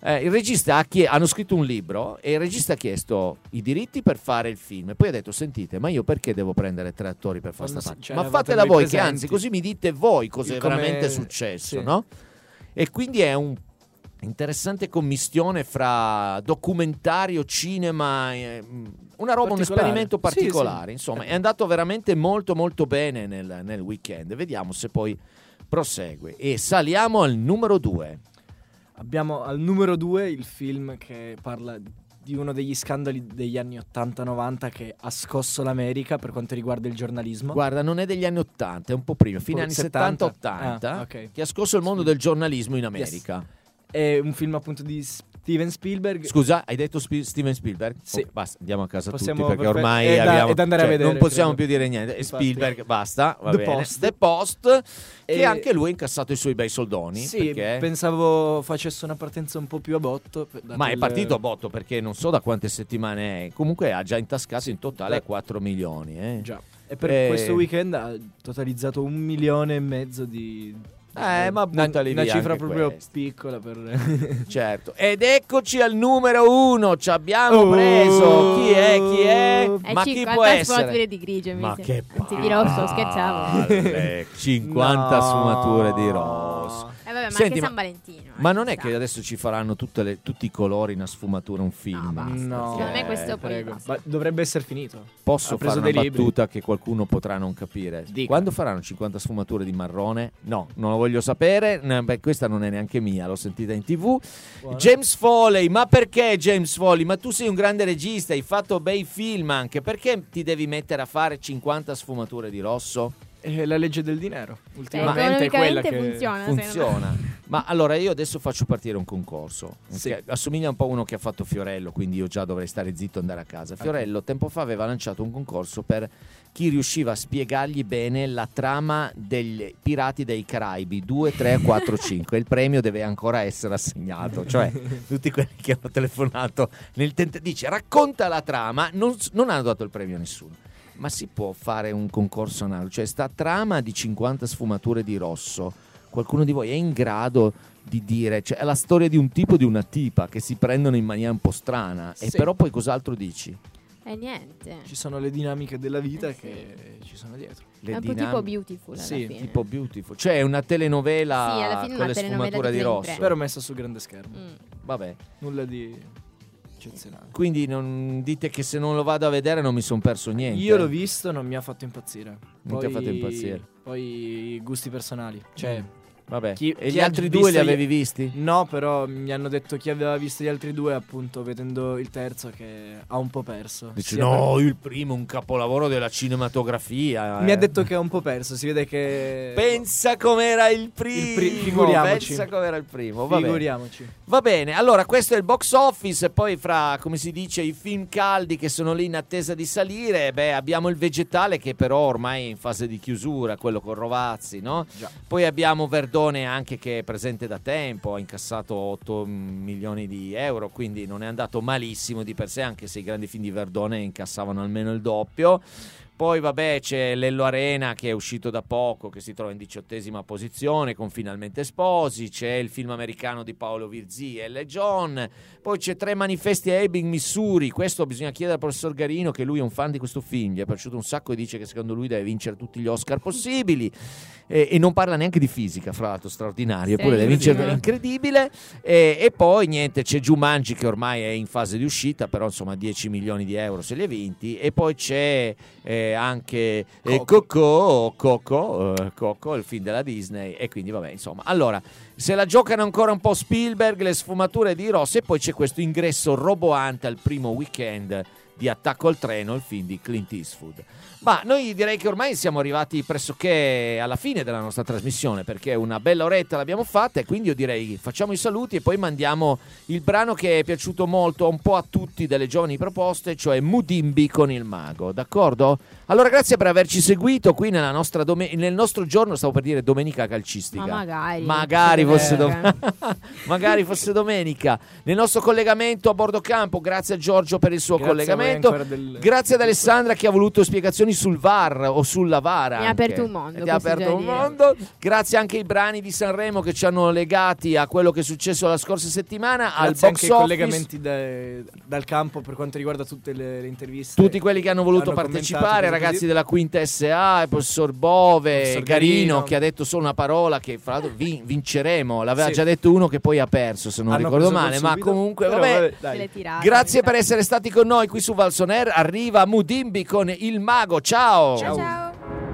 Eh, il regista ha chie- hanno scritto un libro e il regista ha chiesto i diritti per fare il film e poi ha detto: sentite, ma io perché devo prendere tre attori per fare sta parte? Cioè, Ma eravate fatela voi voi, che presenti. anzi così mi dite voi cosa è Come- veramente successo, sì. no? E quindi è un interessante commistione fra documentario, cinema, eh, una roba, un Particolare. esperimento Sì, particolare. sì. Insomma, è andato veramente molto molto bene nel, nel weekend. Vediamo se poi prosegue. E saliamo al numero due. Abbiamo al numero due il film che parla di uno degli scandali degli anni ottanta novanta che ha scosso l'America per quanto riguarda il giornalismo. Guarda, non è degli anni ottanta, è un po' prima, fine anni settanta ottanta, Ah, ok. che ha scosso il mondo del giornalismo in America. È un film appunto di Steven Spielberg. Scusa, hai detto Spi- Steven Spielberg? Sì. Oh, basta, andiamo a casa Possiamo- tutti perché per- ormai è da- abbiamo, è da andare a cioè, vedere, non possiamo credo. più dire niente. Infatti. Spielberg, basta, va The bene. Post. The Post, che E- anche lui ha incassato i suoi bei soldoni. Sì, perché... pensavo facesse una partenza un po' più a botto. dato Ma è il- partito a botto perché non so da quante settimane è. Comunque ha già intascato in totale Beh. quattro milioni. Eh. Già. E per Eh, questo weekend ha totalizzato un milione e mezzo di... Eh, ma una, buttali una via cifra anche proprio questi. piccola per... Certo. Ed eccoci al numero uno. Ci abbiamo Oh. preso. Chi è? Chi è? È Ma chi cinquanta può essere? sfumature di grigio, mi Ma sembra. che Anzi, di rosso, scherzavo. palle. cinquanta No. sfumature di rosso. Eh vabbè, ma Senti, anche ma- San Valentino. Ma eh, non è ci sta. che adesso ci faranno tutte le- tutti i colori in una sfumatura un film? basta. No, Secondo me questo poi prego. basta. Ma dovrebbe essere finito. Posso Ha preso fare una dei libri. battuta che qualcuno potrà non capire? Dica. Quando faranno cinquanta sfumature di marrone? No, non lo voglio sapere. Ne- beh, questa non è neanche mia, l'ho sentita in tv. Buono. James Foley, ma perché James Foley? Ma tu sei un grande regista, hai fatto bei film anche. Perché ti devi mettere a fare cinquanta sfumature di rosso? È la legge del dinero. Ultimamente è quella economicamente che funziona. secondo me. Funziona. Ma allora io adesso faccio partire un concorso. Sì. Che assomiglia un po' a uno che ha fatto Fiorello, quindi io già dovrei stare zitto e andare a casa. Fiorello tempo fa aveva lanciato un concorso per chi riusciva a spiegargli bene la trama dei Pirati dei Caraibi due, tre, quattro, cinque. Il premio deve ancora essere assegnato. Cioè, tutti quelli che hanno telefonato nel tent- dice racconta la trama, non, non hanno dato il premio a nessuno. Ma si può fare un concorso analogo? Cioè, sta trama di cinquanta sfumature di rosso, qualcuno di voi è in grado di dire, cioè è la storia di un tipo e di una tipa che si prendono in maniera un po' strana, e Sì. però poi cos'altro dici? E niente. ci sono le dinamiche della vita Eh sì. che ci sono dietro. Le È un po' dinam- tipo Beautiful alla Sì, fine. tipo Beautiful, cioè è una telenovela Sì, alla fine con una le telenovela sfumature di di sempre. rosso. Però messa su grande schermo. Mm. Vabbè, Nulla di eccezionale. quindi non dite che se non lo vado a vedere non mi sono perso niente. Io l'ho visto, non mi ha fatto impazzire. Non ti ha fatto impazzire. Poi gusti personali. Cioè, Vabbè. chi- e chi gli ha altri visto due li gli- avevi visti? no, però mi hanno detto chi aveva visto gli altri due, appunto, vedendo il terzo, che ha un po' perso. Dici, Sia no, per- il primo, un capolavoro della cinematografia. Mi eh. ha detto che ha un po' perso. Si vede che. Pensa com'era il primo. Il pri- figuriamoci. Pensa com'era il primo. Va bene. Figuriamoci. Va bene, allora questo è il box office. E poi fra, come si dice, i film caldi che sono lì in attesa di salire, beh, abbiamo il Vegetale che però ormai è in fase di chiusura, quello con Rovazzi, no? Già. Poi abbiamo Verdone anche che è presente da tempo, ha incassato otto milioni di euro, quindi non è andato malissimo di per sé, anche se i grandi film di Verdone incassavano almeno il doppio. Poi vabbè c'è Lello Arena che è uscito da poco, che si trova in diciottesima posizione con Finalmente Sposi, c'è il film americano di Paolo Virzì, Elle John, poi c'è Tre manifesti a Ebbing, Missouri. Questo bisogna chiedere al professor Garino, che lui è un fan di questo film, gli è piaciuto un sacco e dice che secondo lui deve vincere tutti gli Oscar possibili, e, e non parla neanche di fisica, fra l'altro straordinario, Sì, eppure deve vincere, è incredibile. incredibile. E, e poi niente, c'è Jumanji che ormai è in fase di uscita, però insomma dieci milioni di euro se li ha vinti, e poi c'è eh, anche eh, Coco, Coco, eh, Coco, il film della Disney, e quindi vabbè insomma. Allora, se la giocano ancora un po' Spielberg, le sfumature di Ross, e poi c'è questo ingresso roboante al primo weekend di Attacco al treno, il film di Clint Eastwood. Ma noi direi che ormai siamo arrivati pressoché alla fine della nostra trasmissione, perché una bella oretta l'abbiamo fatta, e quindi io direi facciamo i saluti e poi mandiamo il brano che è piaciuto molto un po' a tutti delle giovani proposte, cioè Mudimbi con il mago, d'accordo? Allora, grazie per averci seguito qui nella nostra dome- nel nostro giorno, stavo per dire domenica calcistica. Ma magari. Magari fosse, Eh. dom- magari fosse domenica. Nel nostro collegamento a bordo campo, grazie a Giorgio per il suo Grazie collegamento. a voi ancora del- Grazie ad Alessandra che ha voluto spiegazioni sul V A R o sulla V A R. Mi ha anche. aperto un mondo, Ti ha questo aperto già un dire. mondo. Grazie anche ai brani di Sanremo che ci hanno legati a quello che è successo la scorsa settimana. al Grazie box anche ai office. collegamenti da- dal campo per quanto riguarda tutte le, le interviste. Tutti quelli che hanno voluto Hanno partecipare, commentato, ragazzi così. della Quinta S A, il professor Bove, Professor Garino, Garino. che ha detto solo una parola che fra l'altro vin- vinceremo. L'aveva Sì. già detto uno che poi ha perso, se non Hanno ricordo preso male, gol ma subito, comunque però vabbè. vabbè, dai. Se l'è tirata. Grazie per essere stati con noi qui su Valson Air. Arriva Mudimbi con Il Mago. Ciao. Ciao ciao.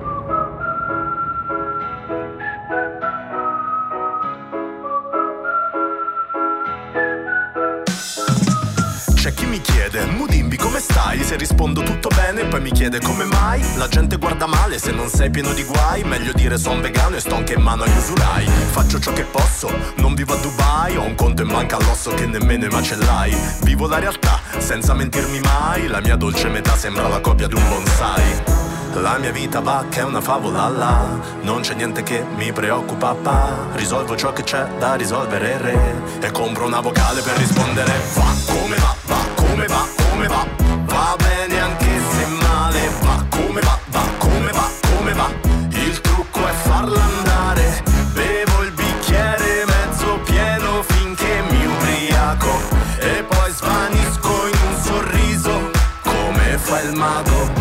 C'è chi mi chiede, Mudimbi come stai? Se rispondo tutto bene, poi mi chiede come mai? La gente guarda male se non sei pieno di guai. Meglio dire son vegano e sto anche in mano agli usurai. Faccio ciò che posso, non vivo a Dubai. Ho un conto in banca all'osso che nemmeno i macellai. Vivo la realtà senza mentirmi mai. La mia dolce metà sembra la copia di un bonsai. La mia vita va che è una favola là. Non c'è niente che mi preoccupa pa. Risolvo ciò che c'è da risolvere re. E compro una vocale per rispondere. Va come va, va come va, come va. Va bene anche se male. Va come va, va come va, come va. Il trucco è farla andare. Bevo il bicchiere mezzo pieno finché mi ubriaco. E poi svanisco in un sorriso come fa il mago.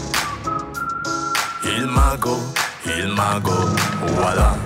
Il mago, il mago, voilà.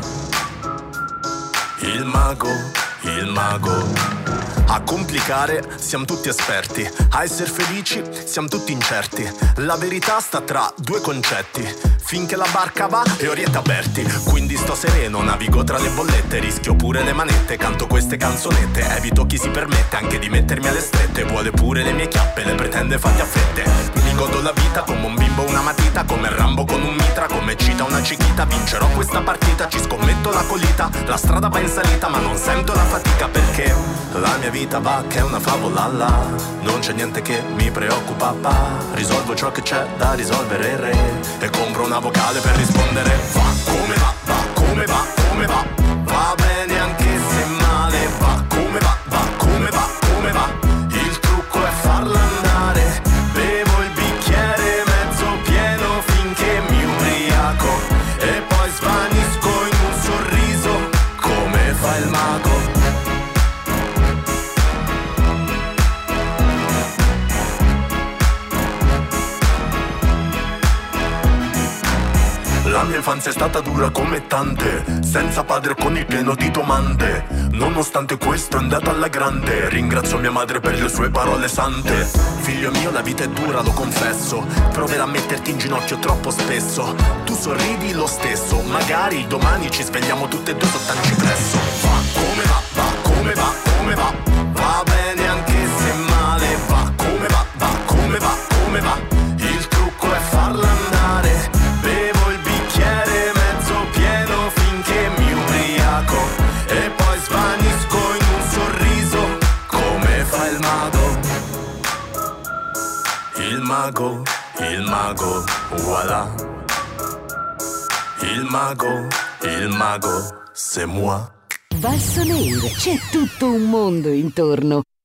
Il mago, il mago. A complicare siamo tutti esperti, a essere felici siamo tutti incerti. La verità sta tra due concetti, finché la barca va e orienti aperti. Quindi sto sereno, navigo tra le bollette, rischio pure le manette, canto queste canzonette. Evito chi si permette anche di mettermi alle strette. Vuole pure le mie chiappe, le pretende fatte a fette. Mi godo la vita come un bimbo una matita, come Rambo con un mitra, come Cita una cichita. Vincerò questa partita, ci scommetto la collita. La strada va in salita ma non sento la fatica, perché la mia vita va che è una favola là. Non c'è niente che mi preoccupa pa. Risolvo ciò che c'è da risolvere re. E compro una vocale per rispondere. Va come va, va come va, come va. Va bene anche se male. Va come va, va come va, come va. Il trucco è farla andare. Bevo il bicchiere mezzo pieno finché mi ubriaco. E poi svanisco in un sorriso come fa il mago. La mia infanzia è stata dura come tante, senza padre con il pieno di domande. Nonostante questo è andato alla grande. Ringrazio mia madre per le sue parole sante. Figlio mio, la vita è dura, lo confesso. Proverò a metterti in ginocchio troppo spesso. Tu sorridi lo stesso. Magari domani ci svegliamo tutte e due sotto un cipresso. Va come va, va come va, come va. Va bene anche se male. Va come va, va come va, come va. Il trucco è farla andare. Bevo il bicchiere mezzo pieno finché mi ubriaco. E poi svanisco in un sorriso come fa il mago. Il mago, il mago, voilà. Il mago, il mago, c'est moi. Valson Air, c'è tutto un mondo intorno.